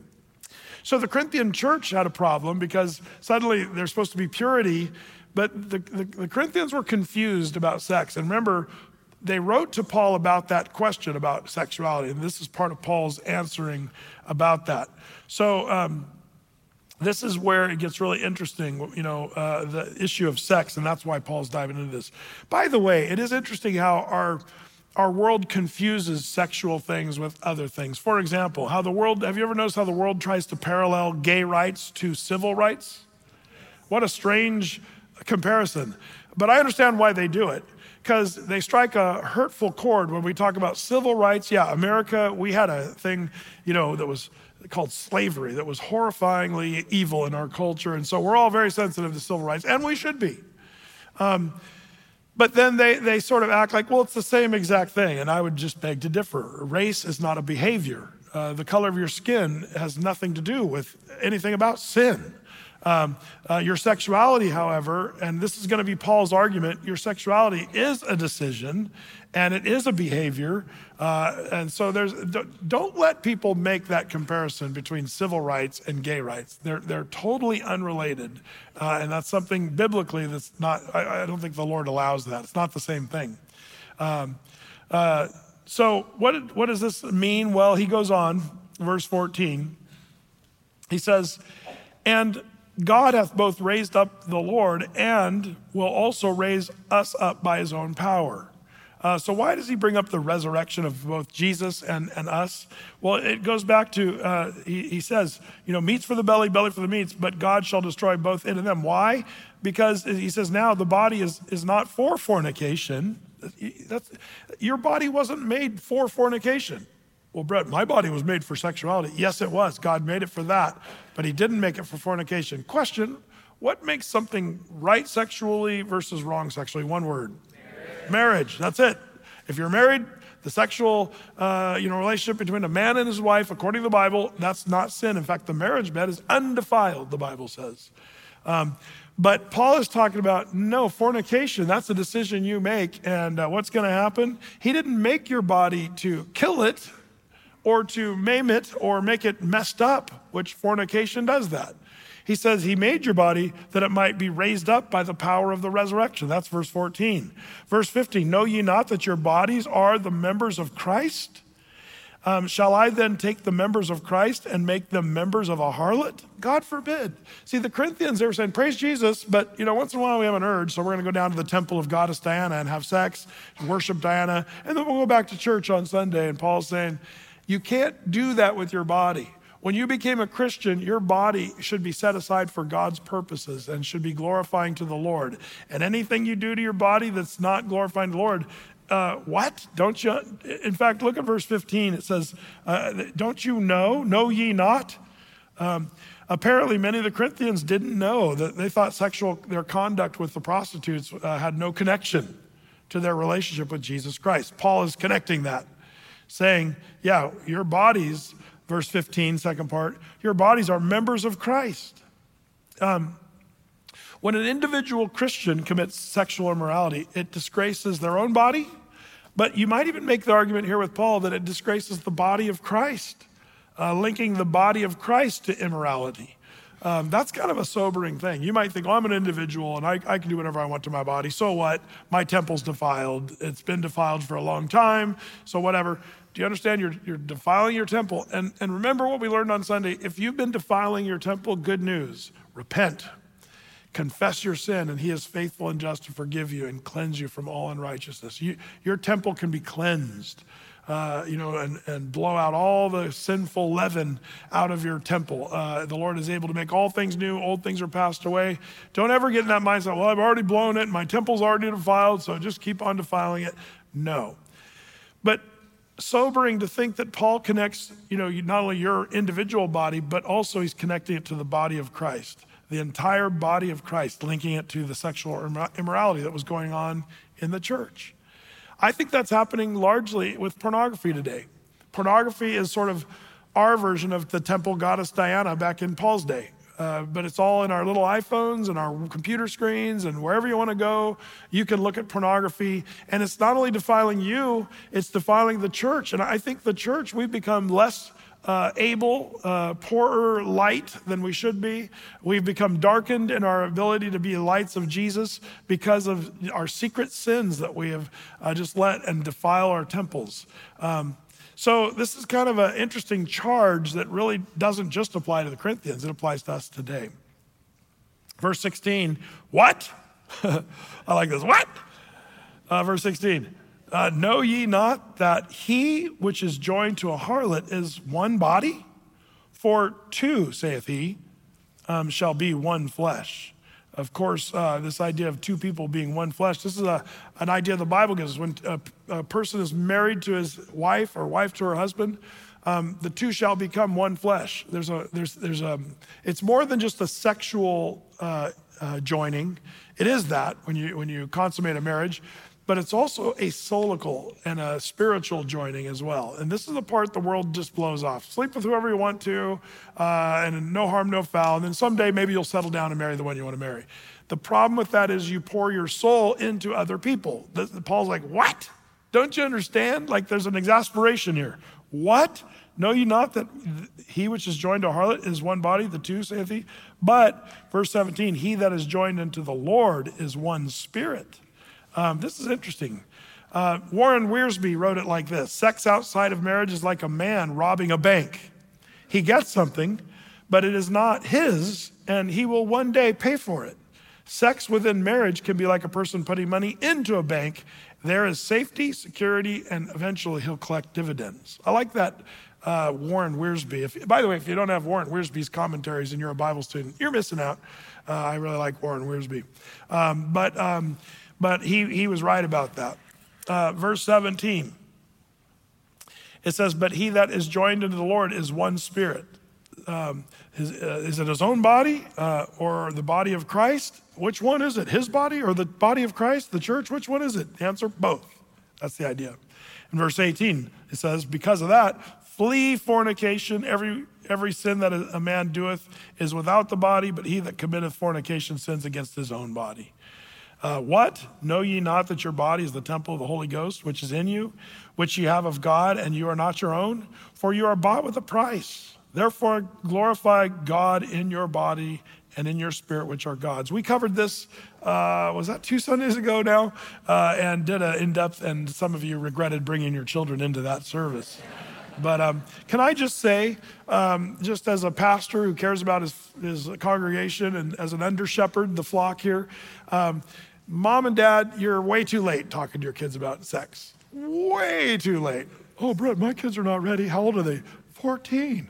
So the Corinthian church had a problem because suddenly there's supposed to be purity. But the, the, the Corinthians were confused about sex. And remember, they wrote to Paul about that question about sexuality. And this is part of Paul's answering about that. So um, this is where it gets really interesting, you know, uh, the issue of sex. And that's why Paul's diving into this. By the way, it is interesting how our, our world confuses sexual things with other things. For example, how the world, have you ever noticed how the world tries to parallel gay rights to civil rights? What a strange comparison. But I understand why they do it, because they strike a hurtful chord when we talk about civil rights. Yeah, America, we had a thing, you know, that was called slavery that was horrifyingly evil in our culture. And so we're all very sensitive to civil rights, and we should be. Um, but then they, they sort of act like, well, it's the same exact thing. And I would just beg to differ. Race is not a behavior. Uh, the color of your skin has nothing to do with anything about sin. Um, uh, your sexuality, however, and this is going to be Paul's argument, your sexuality is a decision and it is a behavior. Uh, and so there's, don't let people make that comparison between civil rights and gay rights. They're, they're totally unrelated. Uh, and that's something biblically that's not, I, I don't think the Lord allows that. It's not the same thing. Um, uh, so what, what does this mean? Well, he goes on, verse fourteen. He says, and God hath both raised up the Lord and will also raise us up by his own power. Uh, so why does he bring up the resurrection of both Jesus and, and us? Well, it goes back to, uh, he, he says, you know, meats for the belly, belly for the meats, but God shall destroy both in and them. Why? Because he says now the body is, is not for fornication. That's, your body wasn't made for fornication. Well, Brett, my body was made for sexuality. Yes, it was. God made it for that, but he didn't make it for fornication. Question, what makes something right sexually versus wrong sexually? One word. Marriage. Marriage, that's it. If you're married, the sexual uh, you know, relationship between a man and his wife, according to the Bible, that's not sin. In fact, the marriage bed is undefiled, the Bible says. Um, but Paul is talking about, no, fornication, that's a decision you make. And uh, what's going to happen? He didn't make your body to kill it, or to maim it or make it messed up, which fornication does that. He says he made your body that it might be raised up by the power of the resurrection. That's verse fourteen. Verse fifteen, know ye not that your bodies are the members of Christ? Um, shall I then take the members of Christ and make them members of a harlot? God forbid. See, the Corinthians, they were saying, praise Jesus, but you know, once in a while we have an urge, so we're gonna go down to the temple of goddess Diana and have sex, and worship Diana, and then we'll go back to church on Sunday. And Paul's saying, you can't do that with your body. When you became a Christian, your body should be set aside for God's purposes and should be glorifying to the Lord. And anything you do to your body that's not glorifying the Lord, uh, what? Don't you? In fact, look at verse fifteen. It says, uh, don't you know? Know ye not? Um, apparently, many of the Corinthians didn't know that they thought sexual, their conduct with the prostitutes uh, had no connection to their relationship with Jesus Christ. Paul is connecting that, saying, yeah, your bodies, verse fifteen, second part, your bodies are members of Christ. Um, when an individual Christian commits sexual immorality, it disgraces their own body, but you might even make the argument here with Paul that it disgraces the body of Christ, uh, linking the body of Christ to immorality. Um, that's kind of a sobering thing. You might think, oh, I'm an individual and I, I can do whatever I want to my body. So what? My temple's defiled. It's been defiled for a long time. So whatever. Do you understand? You're, you're defiling your temple. And, and remember what we learned on Sunday. If you've been defiling your temple, good news. Repent. Confess your sin, and he is faithful and just to forgive you and cleanse you from all unrighteousness. You, your temple can be cleansed. uh, you know, and, and blow out all the sinful leaven out of your temple. Uh, the Lord is able to make all things new. Old things are passed away. Don't ever get in that mindset, well, I've already blown it. My temple's already defiled, so just keep on defiling it. No. But sobering to think that Paul connects, you know, not only your individual body, but also he's connecting it to the body of Christ, the entire body of Christ, linking it to the sexual immorality that was going on in the church. I think that's happening largely with pornography today. Pornography is sort of our version of the temple goddess Diana back in Paul's day. Uh, but it's all in our little iPhones and our computer screens, and wherever you want to go, you can look at pornography. And it's not only defiling you, it's defiling the church. And I think the church, we've become less uh, able, uh, poorer light than we should be. We've become darkened in our ability to be lights of Jesus because of our secret sins that we have uh, just let and defile our temples. Um, So this is kind of an interesting charge that really doesn't just apply to the Corinthians, it applies to us today. Verse sixteen, what? I like this, what? Uh, verse sixteen, uh, know ye not that he which is joined to a harlot is one body? For two, saith he, um, shall be one flesh. Of course, uh, this idea of two people being one flesh, this is a, an idea the Bible gives us. When a, a person is married to his wife or wife to her husband, um, the two shall become one flesh. There's a, there's, there's a, it's more than just a sexual uh, uh, joining. It is that when you, when you consummate a marriage, but it's also a soulical and a spiritual joining as well. And this is the part the world just blows off. Sleep with whoever you want to, uh, and no harm, no foul. And then someday maybe you'll settle down and marry the one you want to marry. The problem with that is you pour your soul into other people. The, the, Paul's like, what? Don't you understand? Like there's an exasperation here. What? Know ye not that he which is joined to a harlot is one body, the two, saith he? But, verse seventeen, he that is joined unto the Lord is one spirit. Um, this is interesting. Uh, Warren Wiersbe wrote it like this: sex outside of marriage is like a man robbing a bank. He gets something, but it is not his, and he will one day pay for it. Sex within marriage can be like a person putting money into a bank. There is safety, security, and eventually he'll collect dividends. I like that uh, Warren Wiersbe. If, by the way, if you don't have Warren Wiersbe's commentaries and you're a Bible student, you're missing out. Uh, I really like Warren Wiersbe. Um, but um, but he, he was right about that. Uh, verse seventeen, it says, but he that is joined unto the Lord is one spirit. Um, is, uh, is it his own body uh, or the body of Christ? Which one is it? His body or the body of Christ, the church? Which one is it? The answer, both. That's the idea. In verse eighteen, it says, because of that, flee fornication. Every every sin that a man doeth is without the body, but he that committeth fornication sins against his own body. Uh, what? Know ye not that your body is the temple of the Holy Ghost, which is in you, which ye have of God, and you are not your own? For you are bought with a price. Therefore glorify God in your body and in your spirit, which are God's. We covered this, uh, was that two Sundays ago now? Uh, and did an in-depth, and some of you regretted bringing your children into that service. But um, can I just say, um, just as a pastor who cares about his, his congregation and as an under-shepherd, the flock here, um, mom and dad, you're way too late talking to your kids about sex. Way too late. Oh, Brett, my kids are not ready. How old are they? fourteen.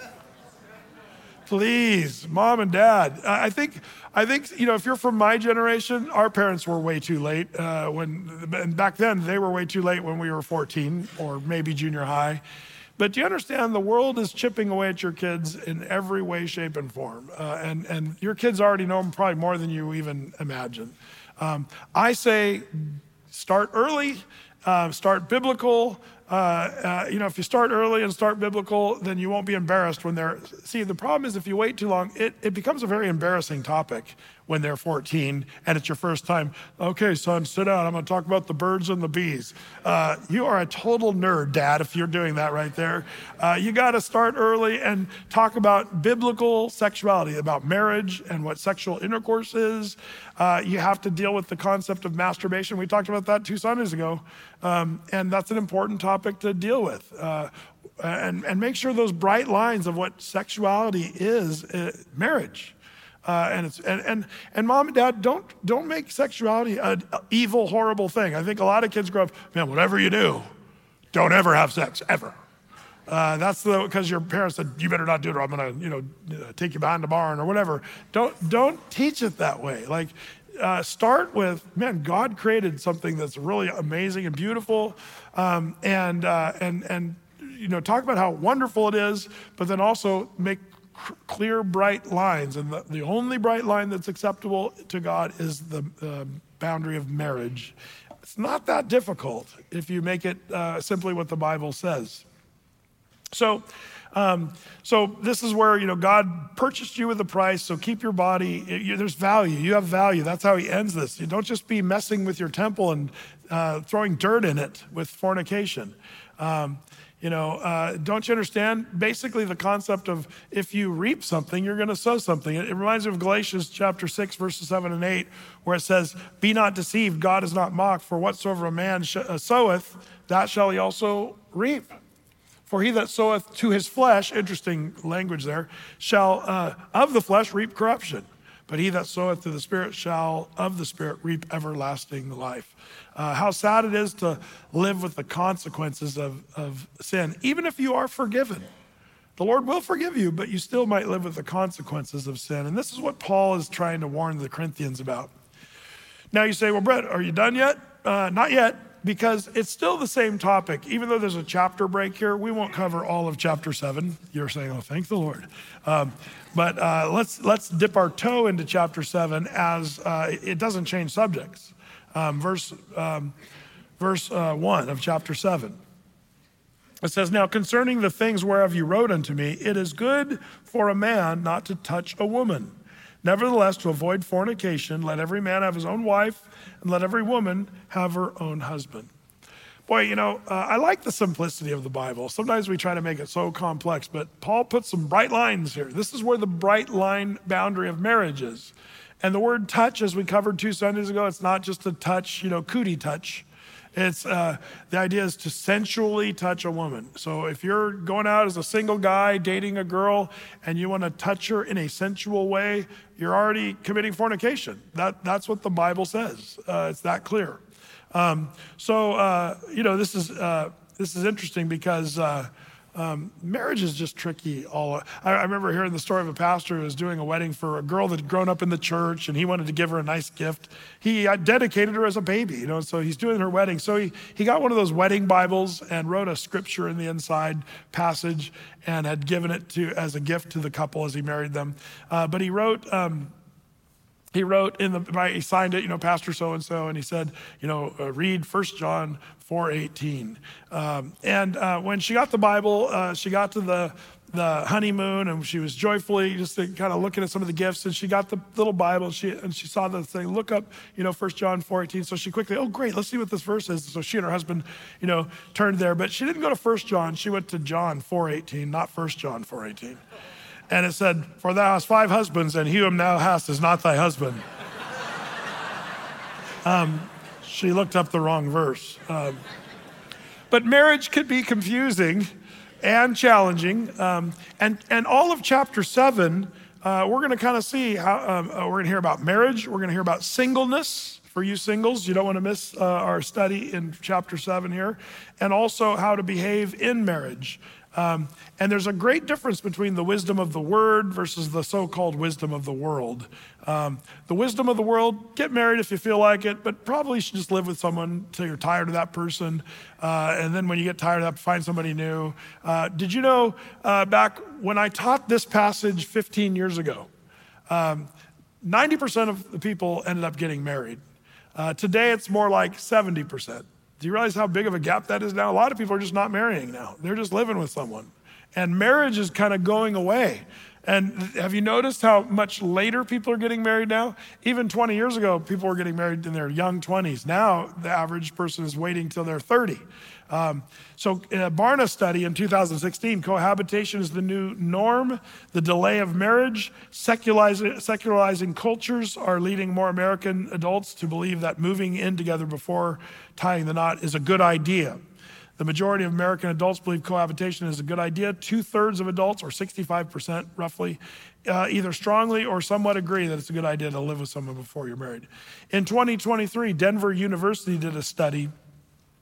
Please, mom and dad. I think, I think you know, if you're from my generation, our parents were way too late. Uh, when and back then, they were way too late when we were fourteen or maybe junior high. But do you understand the world is chipping away at your kids in every way, shape, and form. Uh, and, and your kids already know them probably more than you even imagine. Um, I say start early, uh, start biblical. Uh, uh, you know, if you start early and start biblical, then you won't be embarrassed when they're, see, the problem is if you wait too long, it, it becomes a very embarrassing topic when they're fourteen and it's your first time. Okay, son, sit down. I'm going to talk about the birds and the bees. Uh, you are a total nerd, Dad, if you're doing that right there. Uh, you got to start early and talk about biblical sexuality, about marriage and what sexual intercourse is. Uh, you have to deal with the concept of masturbation. We talked about that two Sundays ago. Um, and that's an important topic to deal with. Uh, and, and make sure those bright lines of what sexuality is, uh, marriage. Uh, and it's and, and and mom and dad, don't don't make sexuality an evil, horrible thing. I think a lot of kids grow up, man, whatever you do, don't ever have sex, ever. Uh, that's the because your parents said, you better not do it or I'm gonna, you know, take you behind the barn or whatever. Don't, don't teach it that way. Like, uh, start with, man, God created something that's really amazing and beautiful. Um, and, uh, and, and, you know, talk about how wonderful it is, but then also make clear, bright lines. And the, the only bright line that's acceptable to God is the uh, boundary of marriage. It's not that difficult if you make it uh, simply what the Bible says. So, um, so this is where, you know, God purchased you with a price, so keep your body, you, there's value, you have value. That's how he ends this. You don't just be messing with your temple and uh, throwing dirt in it with fornication. Um, You know, uh, don't you understand? Basically, the concept of if you reap something, you're going to sow something. It, it reminds me of Galatians chapter six, verses seven and eight, where it says, be not deceived, God is not mocked, for whatsoever a man sh- uh, soweth, that shall he also reap. For he that soweth to his flesh, interesting language there, shall uh, of the flesh reap corruption. But he that soweth to the Spirit shall of the Spirit reap everlasting life. Uh, how sad it is to live with the consequences of, of sin, even if you are forgiven. The Lord will forgive you, but you still might live with the consequences of sin. And this is what Paul is trying to warn the Corinthians about. Now you say, well, Brett, are you done yet? Uh, not yet, because it's still the same topic. Even though there's a chapter break here, we won't cover all of chapter seven. You're saying, oh, thank the Lord. Um, but uh, let's let's dip our toe into chapter seven as uh, it doesn't change subjects. Um, verse um, verse uh, one of chapter seven. It says, now concerning the things whereof you wrote unto me, it is good for a man not to touch a woman. Nevertheless, to avoid fornication, let every man have his own wife, and let every woman have her own husband. Boy, you know, uh, I like the simplicity of the Bible. Sometimes we try to make it so complex, but Paul puts some bright lines here. This is where the bright line boundary of marriage is. And the word touch, as we covered two Sundays ago, it's not just a touch, you know, cootie touch. It's uh, the idea is to sensually touch a woman. So if you're going out as a single guy dating a girl and you want to touch her in a sensual way, you're already committing fornication. That that's what the Bible says. Uh, it's that clear. Um, so uh, you know this is uh, this is interesting because uh, um, marriage is just tricky. All I, I remember hearing the story of a pastor who was doing a wedding for a girl that had grown up in the church, and he wanted to give her a nice gift. He uh, dedicated her as a baby, you know. So he's doing her wedding. So he he got one of those wedding Bibles and wrote a scripture in the inside passage and had given it to as a gift to the couple as he married them. Uh, but he wrote. Um, He wrote in the, he signed it, you know, Pastor so-and-so, and he said, you know, uh, read First John four eighteen. Um, and uh, when she got the Bible, uh, she got to the, the honeymoon, and she was joyfully just kind of looking at some of the gifts, and she got the little Bible, and she, and she saw the thing, look up, you know, First John four eighteen. So she quickly, oh, great, let's see what this verse is. So she and her husband, you know, turned there, but she didn't go to First John. She went to John four eighteen, not First John four eighteen. And it said, for thou hast five husbands, and he whom thou hast is not thy husband. um, she looked up the wrong verse. Um, but marriage could be confusing and challenging. Um, and, and all of chapter seven, uh, we're going to kind of see how, um, uh, we're going to hear about marriage. We're going to hear about singleness. For you singles, you don't want to miss uh, our study in chapter seven here. And also how to behave in marriage. Um, and there's a great difference between the wisdom of the word versus the so-called wisdom of the world. Um, the wisdom of the world, get married if you feel like it, but probably you should just live with someone till you're tired of that person. Uh, and then when you get tired of that, find somebody new. Uh, did you know uh, back when I taught this passage fifteen years ago, um, ninety percent of the people ended up getting married. Uh, today it's more like seventy percent. Do you realize how big of a gap that is now? A lot of people are just not marrying now. They're just living with someone. And marriage is kind of going away. And have you noticed how much later people are getting married now? Even twenty years ago, people were getting married in their young twenties. Now, the average person is waiting till they're thirty. Um, so in a Barna study in two thousand sixteen, cohabitation is the new norm. The delay of marriage, secularizing, secularizing cultures are leading more American adults to believe that moving in together before tying the knot is a good idea. The majority of American adults believe cohabitation is a good idea. Two-thirds of adults, or sixty-five percent roughly, uh, either strongly or somewhat agree that it's a good idea to live with someone before you're married. In twenty twenty-three, Denver University did a study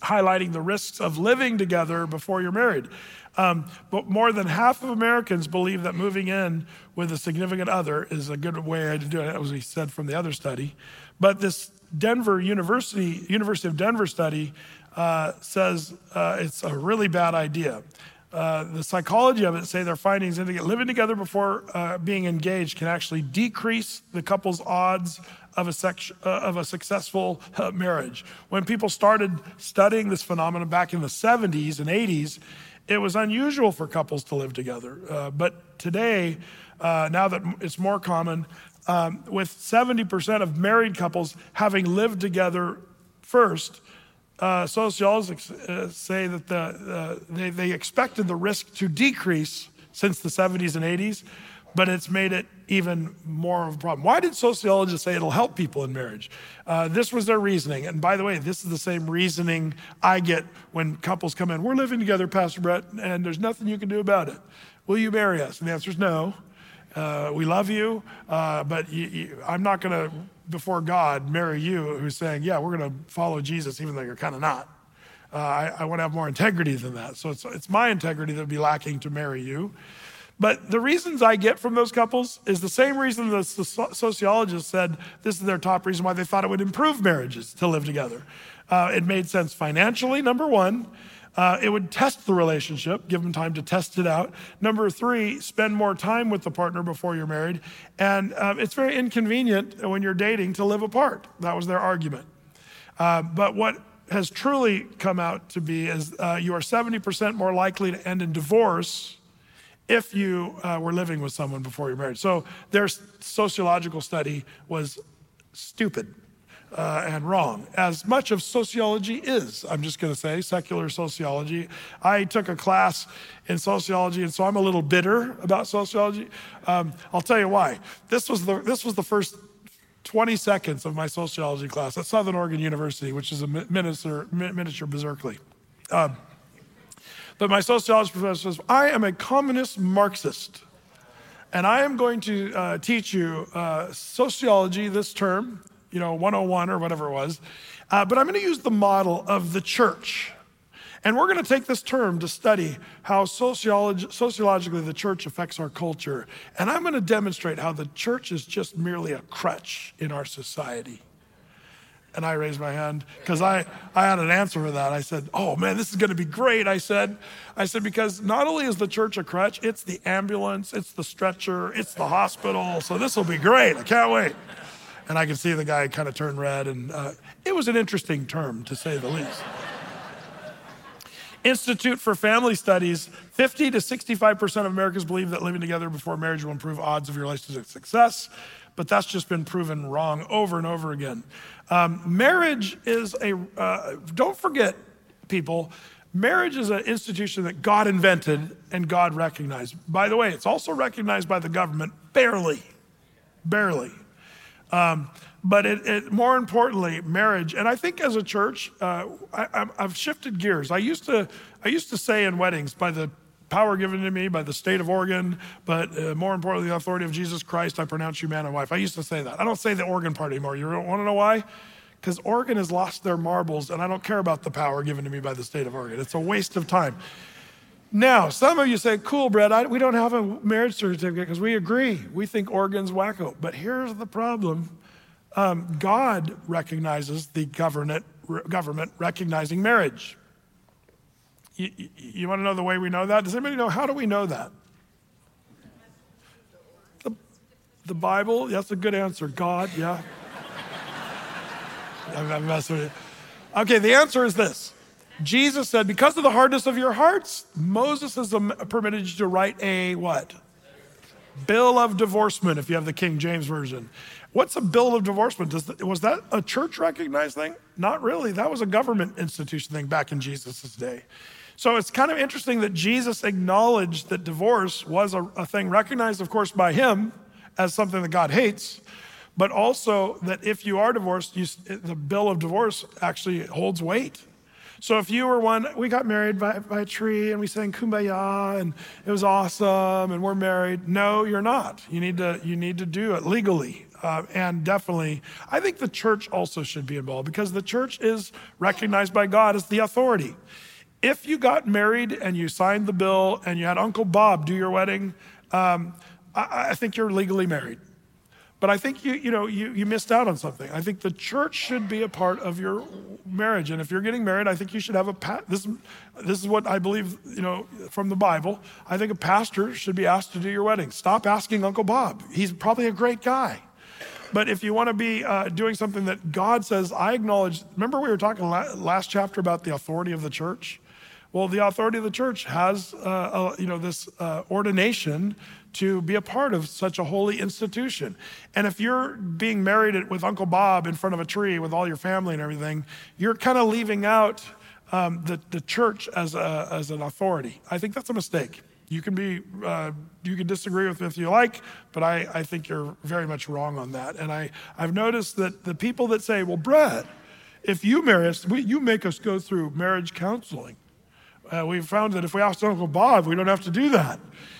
highlighting the risks of living together before you're married. Um, but more than half of Americans believe that moving in with a significant other is a good way to do it, as we said from the other study. But this Denver University, University of Denver study uh, says uh, it's a really bad idea. Uh, the psychology of it say their findings indicate living together before uh, being engaged can actually decrease the couple's odds of a, sex, uh, of a successful uh, marriage. When people started studying this phenomenon back in the seventies and eighties, it was unusual for couples to live together. Uh, but today, uh, now that it's more common, um, with seventy percent of married couples having lived together first, Uh, sociologists uh, say that the, uh, they, they expected the risk to decrease since the seventies and eighties, but it's made it even more of a problem. Why did sociologists say it'll help people in marriage? Uh, this was their reasoning. And by the way, this is the same reasoning I get when couples come in. We're living together, Pastor Brett, and there's nothing you can do about it. Will you marry us? And the answer is no. Uh, we love you, uh, but you, you, I'm not going to, before God, marry you who's saying, yeah, we're going to follow Jesus, even though you're kind of not. Uh, I, I want to have more integrity than that. So it's, it's my integrity that would be lacking to marry you. But the reasons I get from those couples is the same reason the sociologists said this is their top reason why they thought it would improve marriages to live together. Uh, it made sense financially, number one. Uh, it would test the relationship, give them time to test it out. Number three, spend more time with the partner before you're married. And um, it's very inconvenient when you're dating to live apart. That was their argument. Uh, but what has truly come out to be is uh, you are seventy percent more likely to end in divorce if you uh, were living with someone before you're married. So their sociological study was stupid. Uh, and wrong, as much of sociology is. I'm just going to say secular sociology. I took a class in sociology, and so I'm a little bitter about sociology. Um, I'll tell you why. This was the this was the first twenty seconds of my sociology class at Southern Oregon University, which is a miniature, miniature Berkeley. Um, but my sociology professor says, I am a communist Marxist, and I am going to uh, teach you uh, sociology this term, you know, one oh one or whatever it was. Uh, but I'm going to use the model of the church. And we're going to take this term to study how sociolog- sociologically the church affects our culture. And I'm going to demonstrate how the church is just merely a crutch in our society. And I raised my hand because I, I had an answer for that. I said, oh man, this is going to be great. I said, I said, because not only is the church a crutch, it's the ambulance, it's the stretcher, it's the hospital. So this will be great. I can't wait. And I could see the guy kind of turn red, and uh, it was an interesting term, to say the least. Institute for Family Studies, fifty to sixty-five percent of Americans believe that living together before marriage will improve odds of your relationship success, but that's just been proven wrong over and over again. Um, marriage is a, uh, don't forget, people, marriage is an institution that God invented and God recognized. By the way, it's also recognized by the government, barely, barely. Um, but it, it, more importantly, marriage. And I think as a church, uh, I, I've shifted gears. I used to, I used to say in weddings, by the power given to me by the state of Oregon, but uh, more importantly, the authority of Jesus Christ, I pronounce you man and wife. I used to say that. I don't say the Oregon part anymore. You want to know why? Because Oregon has lost their marbles, and I don't care about the power given to me by the state of Oregon. It's a waste of time. Now, some of you say, cool, Brett, I, we don't have a marriage certificate because we agree. We think Oregon's wacko. But here's the problem. Um, God recognizes the government, government recognizing marriage. You, you, you want to know the way we know that? Does anybody know, how do we know that? The, the Bible? That's a good answer. God, yeah. I'm, I'm messing with you. Okay, the answer is this. Jesus said, because of the hardness of your hearts, Moses has permitted you to write a what? Bill of divorcement, if you have the King James Version. What's a bill of divorcement? Does the, was that a church recognized thing? Not really. That was a government institution thing back in Jesus' day. So it's kind of interesting that Jesus acknowledged that divorce was a, a thing recognized, of course, by him as something that God hates, but also that if you are divorced, you, the bill of divorce actually holds weight. So if you were one, we got married by, by a tree and we sang Kumbaya and it was awesome and we're married. No, you're not. You need to, you need to do it legally. Uh, and definitely, I think the church also should be involved because the church is recognized by God as the authority. If you got married and you signed the bill and you had Uncle Bob do your wedding, um, I, I think you're legally married. But I think you, you know, you, you missed out on something. I think the church should be a part of your marriage. And if you're getting married, I think you should have a, pa- this, this is what I believe, you know, from the Bible. I think a pastor should be asked to do your wedding. Stop asking Uncle Bob. He's probably a great guy. But if you want to be uh, doing something that God says, I acknowledge, remember we were talking la- last chapter about the authority of the church? Well, the authority of the church has, uh, a, you know, this uh, ordination to be a part of such a holy institution. And if you're being married with Uncle Bob in front of a tree with all your family and everything, you're kind of leaving out um, the, the church as, a, as an authority. I think that's a mistake. You can be, uh, you can disagree with it if you like, but I, I think you're very much wrong on that. And I, I've noticed that the people that say, well, Brett, if you marry us, we, you make us go through marriage counseling. Uh, we've found that if we ask Uncle Bob, we don't have to do that.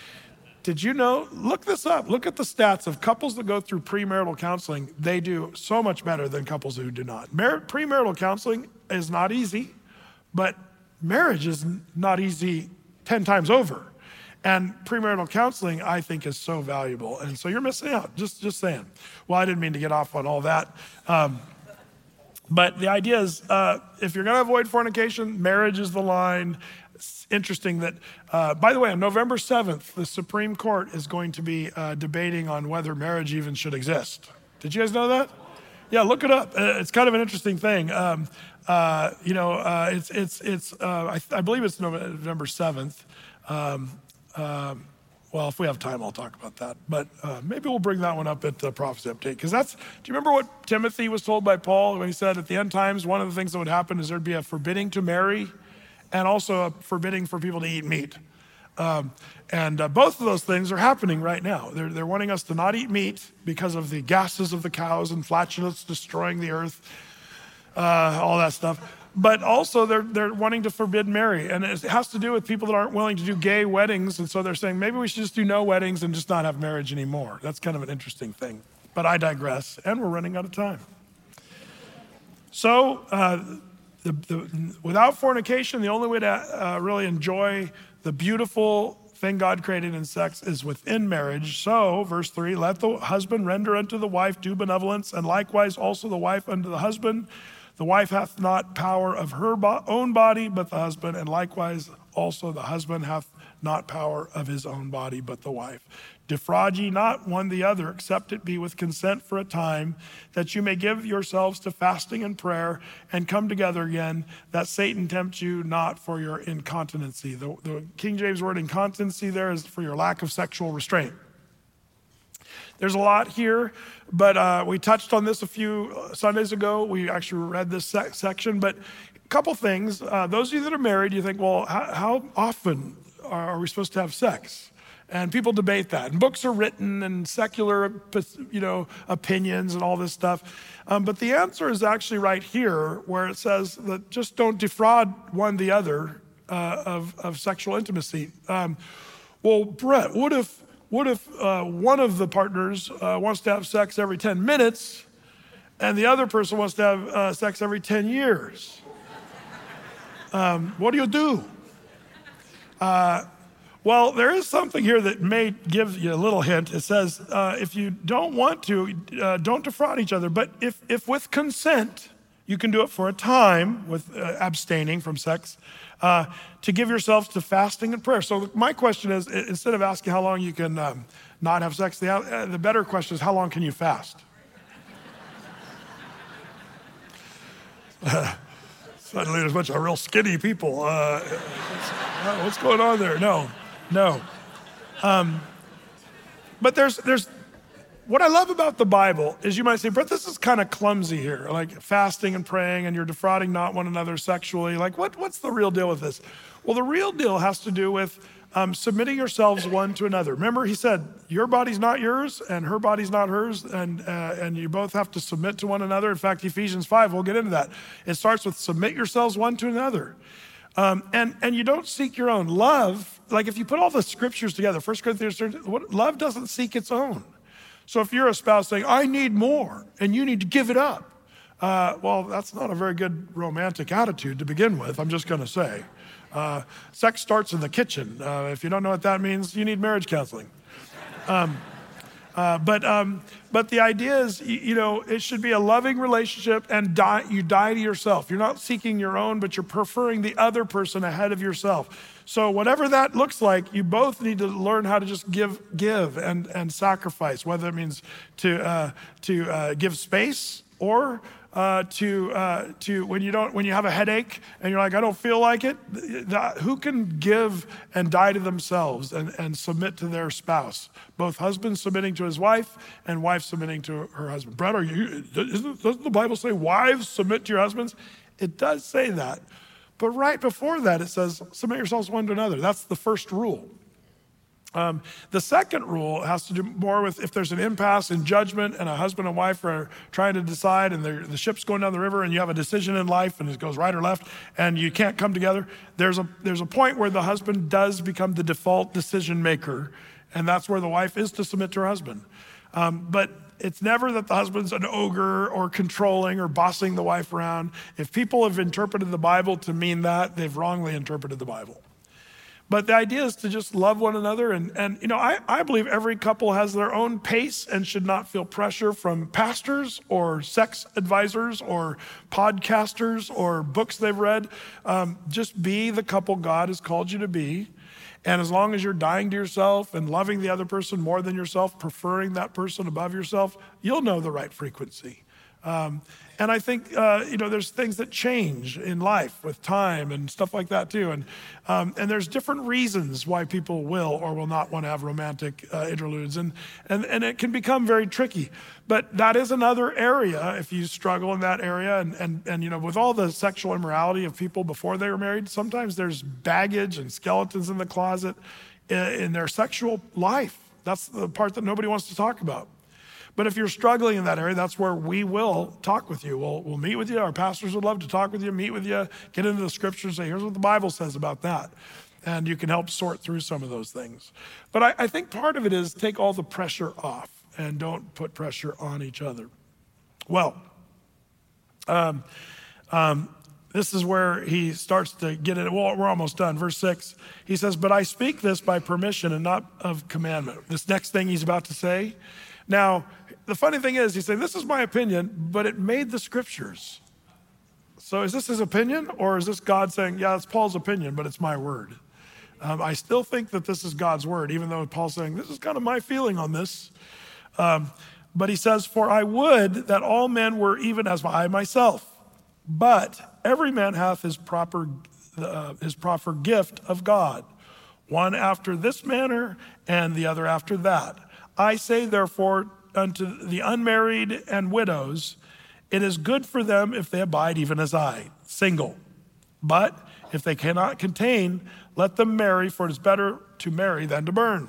Did you know, look this up, look at the stats of couples that go through premarital counseling. They do so much better than couples who do not. Mar- premarital counseling is not easy, but marriage is not easy ten times over. And premarital counseling, I think, is so valuable. And so you're missing out, just, just saying. Well, I didn't mean to get off on all that. Um, but the idea is, uh, if you're gonna avoid fornication, marriage is the line. It's interesting that, uh, by the way, on November seventh, the Supreme Court is going to be uh, debating on whether marriage even should exist. Did you guys know that? Yeah, look it up. Uh, it's kind of an interesting thing. Um, uh, you know, uh, it's, it's, it's. Uh, I, I believe it's November seventh. Um, um, well, if we have time, I'll talk about that. But uh, maybe we'll bring that one up at uh, Prophecy Update. Because that's, do you remember what Timothy was told by Paul when he said at the end times, one of the things that would happen is there'd be a forbidding to marry and also a forbidding for people to eat meat. Um, and uh, both of those things are happening right now. They're, they're wanting us to not eat meat because of the gases of the cows and flatulence destroying the earth, uh, all that stuff. But also they're, they're wanting to forbid marry. And it has to do with people that aren't willing to do gay weddings. And so they're saying, maybe we should just do no weddings and just not have marriage anymore. That's kind of an interesting thing. But I digress, and we're running out of time. So, uh, The, the, without fornication, the only way to uh, really enjoy the beautiful thing God created in sex is within marriage. So, verse three, let the husband render unto the wife due benevolence, and likewise also the wife unto the husband. The wife hath not power of her bo- own body, but the husband, and likewise also the husband hath not power of his own body, but the wife. Defraud ye not one the other, except it be with consent for a time, that you may give yourselves to fasting and prayer, and come together again, that Satan tempt you not for your incontinency. The, the King James word incontinency there is for your lack of sexual restraint. There's a lot here, but uh, we touched on this a few Sundays ago. We actually read this sec- section, but a couple things. Uh, those of you that are married, you think, well, how, how often are we supposed to have sex? And people debate that. And books are written and secular, you know, opinions and all this stuff. Um, but the answer is actually right here, where it says that just don't defraud one the other uh, of, of sexual intimacy. Um, well, Brett, what if what if uh, one of the partners uh, wants to have sex every ten minutes and the other person wants to have uh, sex every ten years? Um, what do you do? Uh, Well, there is something here that may give you a little hint. It says, uh, if you don't want to, uh, don't defraud each other. But if, if with consent, you can do it for a time with uh, abstaining from sex, uh, to give yourselves to fasting and prayer. So my question is, instead of asking how long you can um, not have sex, the, uh, the better question is, how long can you fast? Uh, suddenly there's a bunch of real skinny people. Uh, what's going on there? No. No. Um, but there's, there's, what I love about the Bible is you might say, Brett, this is kind of clumsy here, like fasting and praying and you're defrauding not one another sexually. Like what, what's the real deal with this? Well, the real deal has to do with um, submitting yourselves one to another. Remember, he said, your body's not yours and her body's not hers, and, uh, and you both have to submit to one another. In fact, Ephesians five, we'll get into that. It starts with submit yourselves one to another. Um, and, and you don't seek your own. Love, like if you put all the scriptures together, First Corinthians, what, love doesn't seek its own. So if you're a spouse saying, I need more, and you need to give it up, uh, well, that's not a very good romantic attitude to begin with, I'm just gonna say. Uh, sex starts in the kitchen. Uh, if you don't know what that means, you need marriage counseling. Um, Uh, but um, but the idea is, you, you know, it should be a loving relationship, and die, you die to yourself. You're not seeking your own, but you're preferring the other person ahead of yourself. So whatever that looks like, you both need to learn how to just give, give, and and sacrifice. Whether it means to uh, to uh, give space or uh, to uh, to when you don't when you have a headache and you're like, I don't feel like it. That, who can give and die to themselves and, and submit to their spouse? Both husbands submitting to his wife and wife submitting to her husband. Brett, are you? Isn't, doesn't the Bible say wives submit to your husbands? It does say that, but right before that it says submit yourselves one to another. That's the first rule. Um, the second rule has to do more with if there's an impasse in judgment and a husband and wife are trying to decide and the ship's going down the river and you have a decision in life and it goes right or left and you can't come together. There's a, there's a point where the husband does become the default decision maker, and that's where the wife is to submit to her husband. Um, but it's never that the husband's an ogre or controlling or bossing the wife around. If people have interpreted the Bible to mean that, they've wrongly interpreted the Bible. But the idea is to just love one another. And, and you know, I, I believe every couple has their own pace and should not feel pressure from pastors or sex advisors or podcasters or books they've read. Um, just be the couple God has called you to be. And as long as you're dying to yourself and loving the other person more than yourself, preferring that person above yourself, you'll know the right frequency. Um, and I think, uh, you know, there's things that change in life with time and stuff like that too. And um, and there's different reasons why people will or will not want to have romantic uh, interludes. And, and, and it can become very tricky. But that is another area, if you struggle in that area. And, and, and, you know, with all the sexual immorality of people before they were married, sometimes there's baggage and skeletons in the closet in, in their sexual life. That's the part that nobody wants to talk about. But if you're struggling in that area, that's where we will talk with you. We'll, we'll meet with you. Our pastors would love to talk with you, meet with you, get into the scriptures, say, here's what the Bible says about that. And you can help sort through some of those things. But I, I think part of it is take all the pressure off and don't put pressure on each other. Well, um, um, this is where he starts to get it. Well, we're almost done. Verse six, he says, but I speak this by permission and not of commandment. This next thing he's about to say. Now, the funny thing is, he's saying, this is my opinion, but it made the scriptures. So is this his opinion, or is this God saying, yeah, it's Paul's opinion, but it's my word? Um, I still think that this is God's word, even though Paul's saying, this is kind of my feeling on this. Um, but he says, for I would that all men were even as I myself, but every man hath his proper, uh, his proper gift of God, one after this manner and the other after that. I say, therefore, unto the unmarried and widows, it is good for them if they abide even as I, single. But if they cannot contain, let them marry, for it is better to marry than to burn.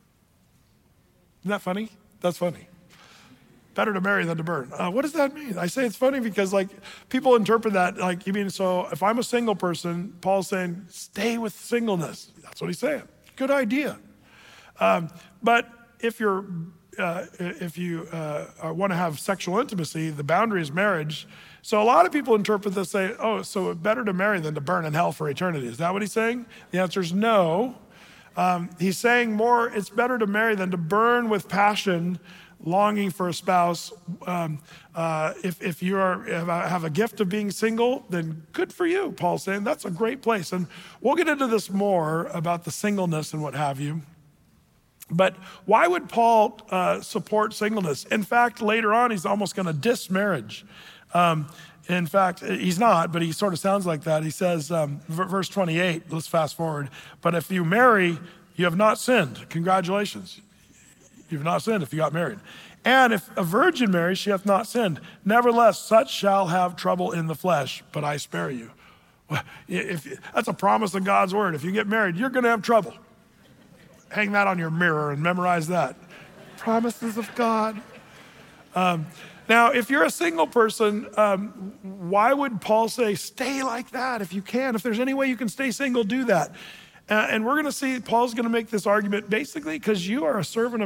Isn't that funny? That's funny. Better to marry than to burn. Uh, what does that mean? I say it's funny because like people interpret that like, you mean, so if I'm a single person, Paul's saying, stay with singleness. That's what he's saying. Good idea. Um, but if you're, uh, if you uh, want to have sexual intimacy, the boundary is marriage. So a lot of people interpret this, say, oh, so better to marry than to burn in hell for eternity. Is that what he's saying? The answer is no. Um, he's saying more, it's better to marry than to burn with passion, longing for a spouse. Um, uh, if, if you are, have a gift of being single, then good for you, Paul's saying. That's a great place. And we'll get into this more about the singleness and what have you. But why would Paul uh, support singleness? In fact, later on, he's almost going to diss marriage. Um, in fact, he's not, but he sort of sounds like that. He says, um, verse twenty-eight, let's fast forward. But if you marry, you have not sinned. Congratulations. You've not sinned if you got married. And if a virgin marries, she hath not sinned. Nevertheless, such shall have trouble in the flesh, but I spare you. If, that's a promise of God's word. If you get married, you're going to have trouble. Hang that on your mirror and memorize that. Promises of God. Um, now, if you're a single person, um, why would Paul say, stay like that if you can? If there's any way you can stay single, do that. Uh, and we're going to see Paul's going to make this argument basically because you are a servant of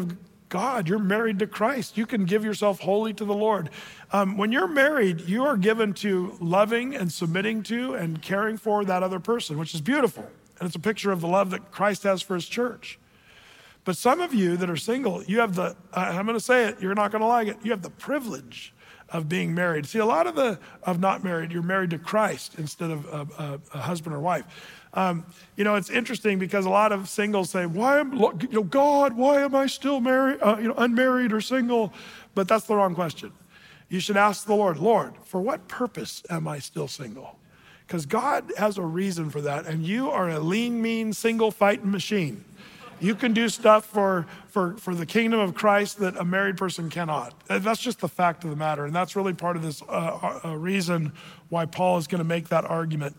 God. You're married to Christ. You can give yourself wholly to the Lord. Um, when you're married, you are given to loving and submitting to and caring for that other person, which is beautiful. And it's a picture of the love that Christ has for his church. But some of you that are single, you have the, uh, I'm going to say it, you're not going to like it, you have the privilege of being married. See, a lot of the of not married, you're married to Christ instead of a, a, a husband or wife. Um, you know, it's interesting because a lot of singles say, "Why am you know God? Why am I still married? Uh, you know, unmarried or single?" But that's the wrong question. You should ask the Lord, "Lord, for what purpose am I still single?" Because God has a reason for that, and you are a lean, mean, single fighting machine. You can do stuff for, for, for the kingdom of Christ that a married person cannot. That's just the fact of the matter. And that's really part of this uh, uh, reason why Paul is going to make that argument.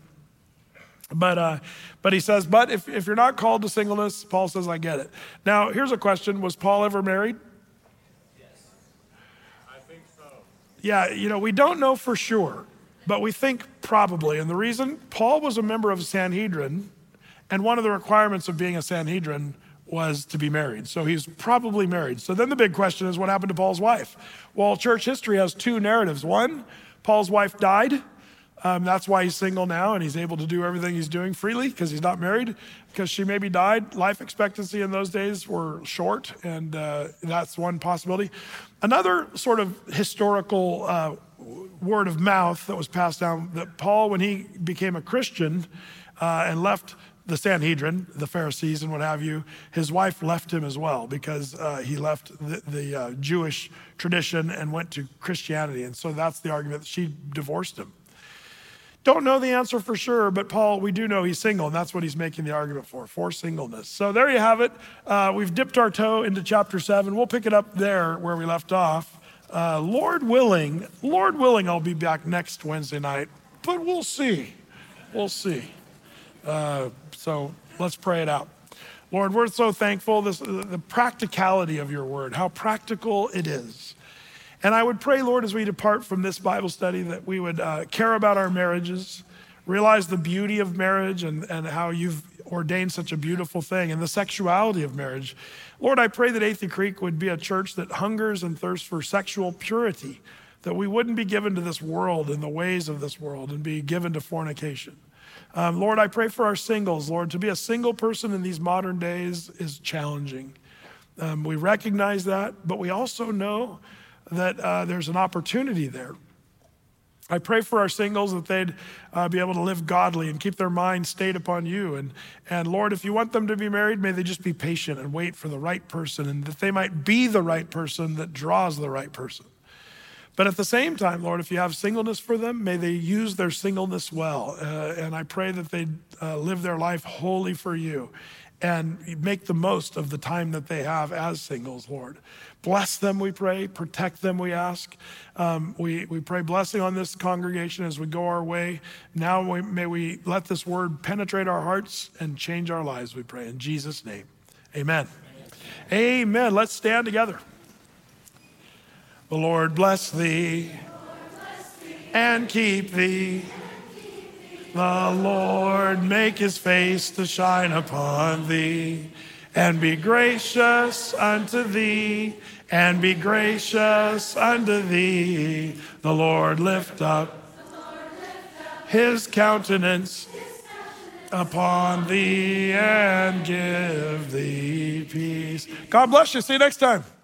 But uh, but he says, but if, if you're not called to singleness, Paul says, I get it. Now, here's a question. Was Paul ever married? Yes. I think so. Yeah, you know, we don't know for sure, but we think probably. And the reason, Paul was a member of Sanhedrin, and one of the requirements of being a Sanhedrin was to be married. So he's probably married. So then the big question is, what happened to Paul's wife? Well, church history has two narratives. One, Paul's wife died. Um, that's why he's single now, and he's able to do everything he's doing freely because he's not married, because she maybe died. Life expectancy in those days were short, and uh, that's one possibility. Another sort of historical uh, word of mouth that was passed down, that Paul, when he became a Christian uh, and left the Sanhedrin, the Pharisees and what have you, his wife left him as well because uh, he left the, the uh, Jewish tradition and went to Christianity. And so that's the argument that she divorced him. Don't know the answer for sure, but Paul, we do know he's single, and that's what he's making the argument for, for singleness. So there you have it. Uh, we've dipped our toe into chapter seven. We'll pick it up there where we left off. Uh, Lord willing, Lord willing, I'll be back next Wednesday night, but we'll see. We'll see. Uh, so let's pray it out. Lord, we're so thankful, this, the practicality of your word, how practical it is. And I would pray, Lord, as we depart from this Bible study, that we would uh, care about our marriages, realize the beauty of marriage and, and how you've ordained such a beautiful thing, and the sexuality of marriage. Lord, I pray that Athey Creek would be a church that hungers and thirsts for sexual purity, that we wouldn't be given to this world and the ways of this world and be given to fornication. Um, Lord, I pray for our singles. Lord, to be a single person in these modern days is challenging. Um, we recognize that, but we also know that uh, there's an opportunity there. I pray for our singles that they'd uh, be able to live godly and keep their mind stayed upon you. And, and Lord, if you want them to be married, may they just be patient and wait for the right person, and that they might be the right person that draws the right person. But at the same time, Lord, if you have singleness for them, may they use their singleness well. Uh, and I pray that they uh, live their life wholly for you and make the most of the time that they have as singles, Lord. Bless them, we pray. Protect them, we ask. Um, we, we pray blessing on this congregation as we go our way. Now we, may we let this word penetrate our hearts and change our lives, we pray. In Jesus' name, amen. Amen. Amen. Let's stand together. The Lord bless thee and keep thee. The Lord make his face to shine upon thee and be gracious unto thee, and be gracious unto thee. The Lord lift up his countenance upon thee and give thee peace. God bless you. See you next time.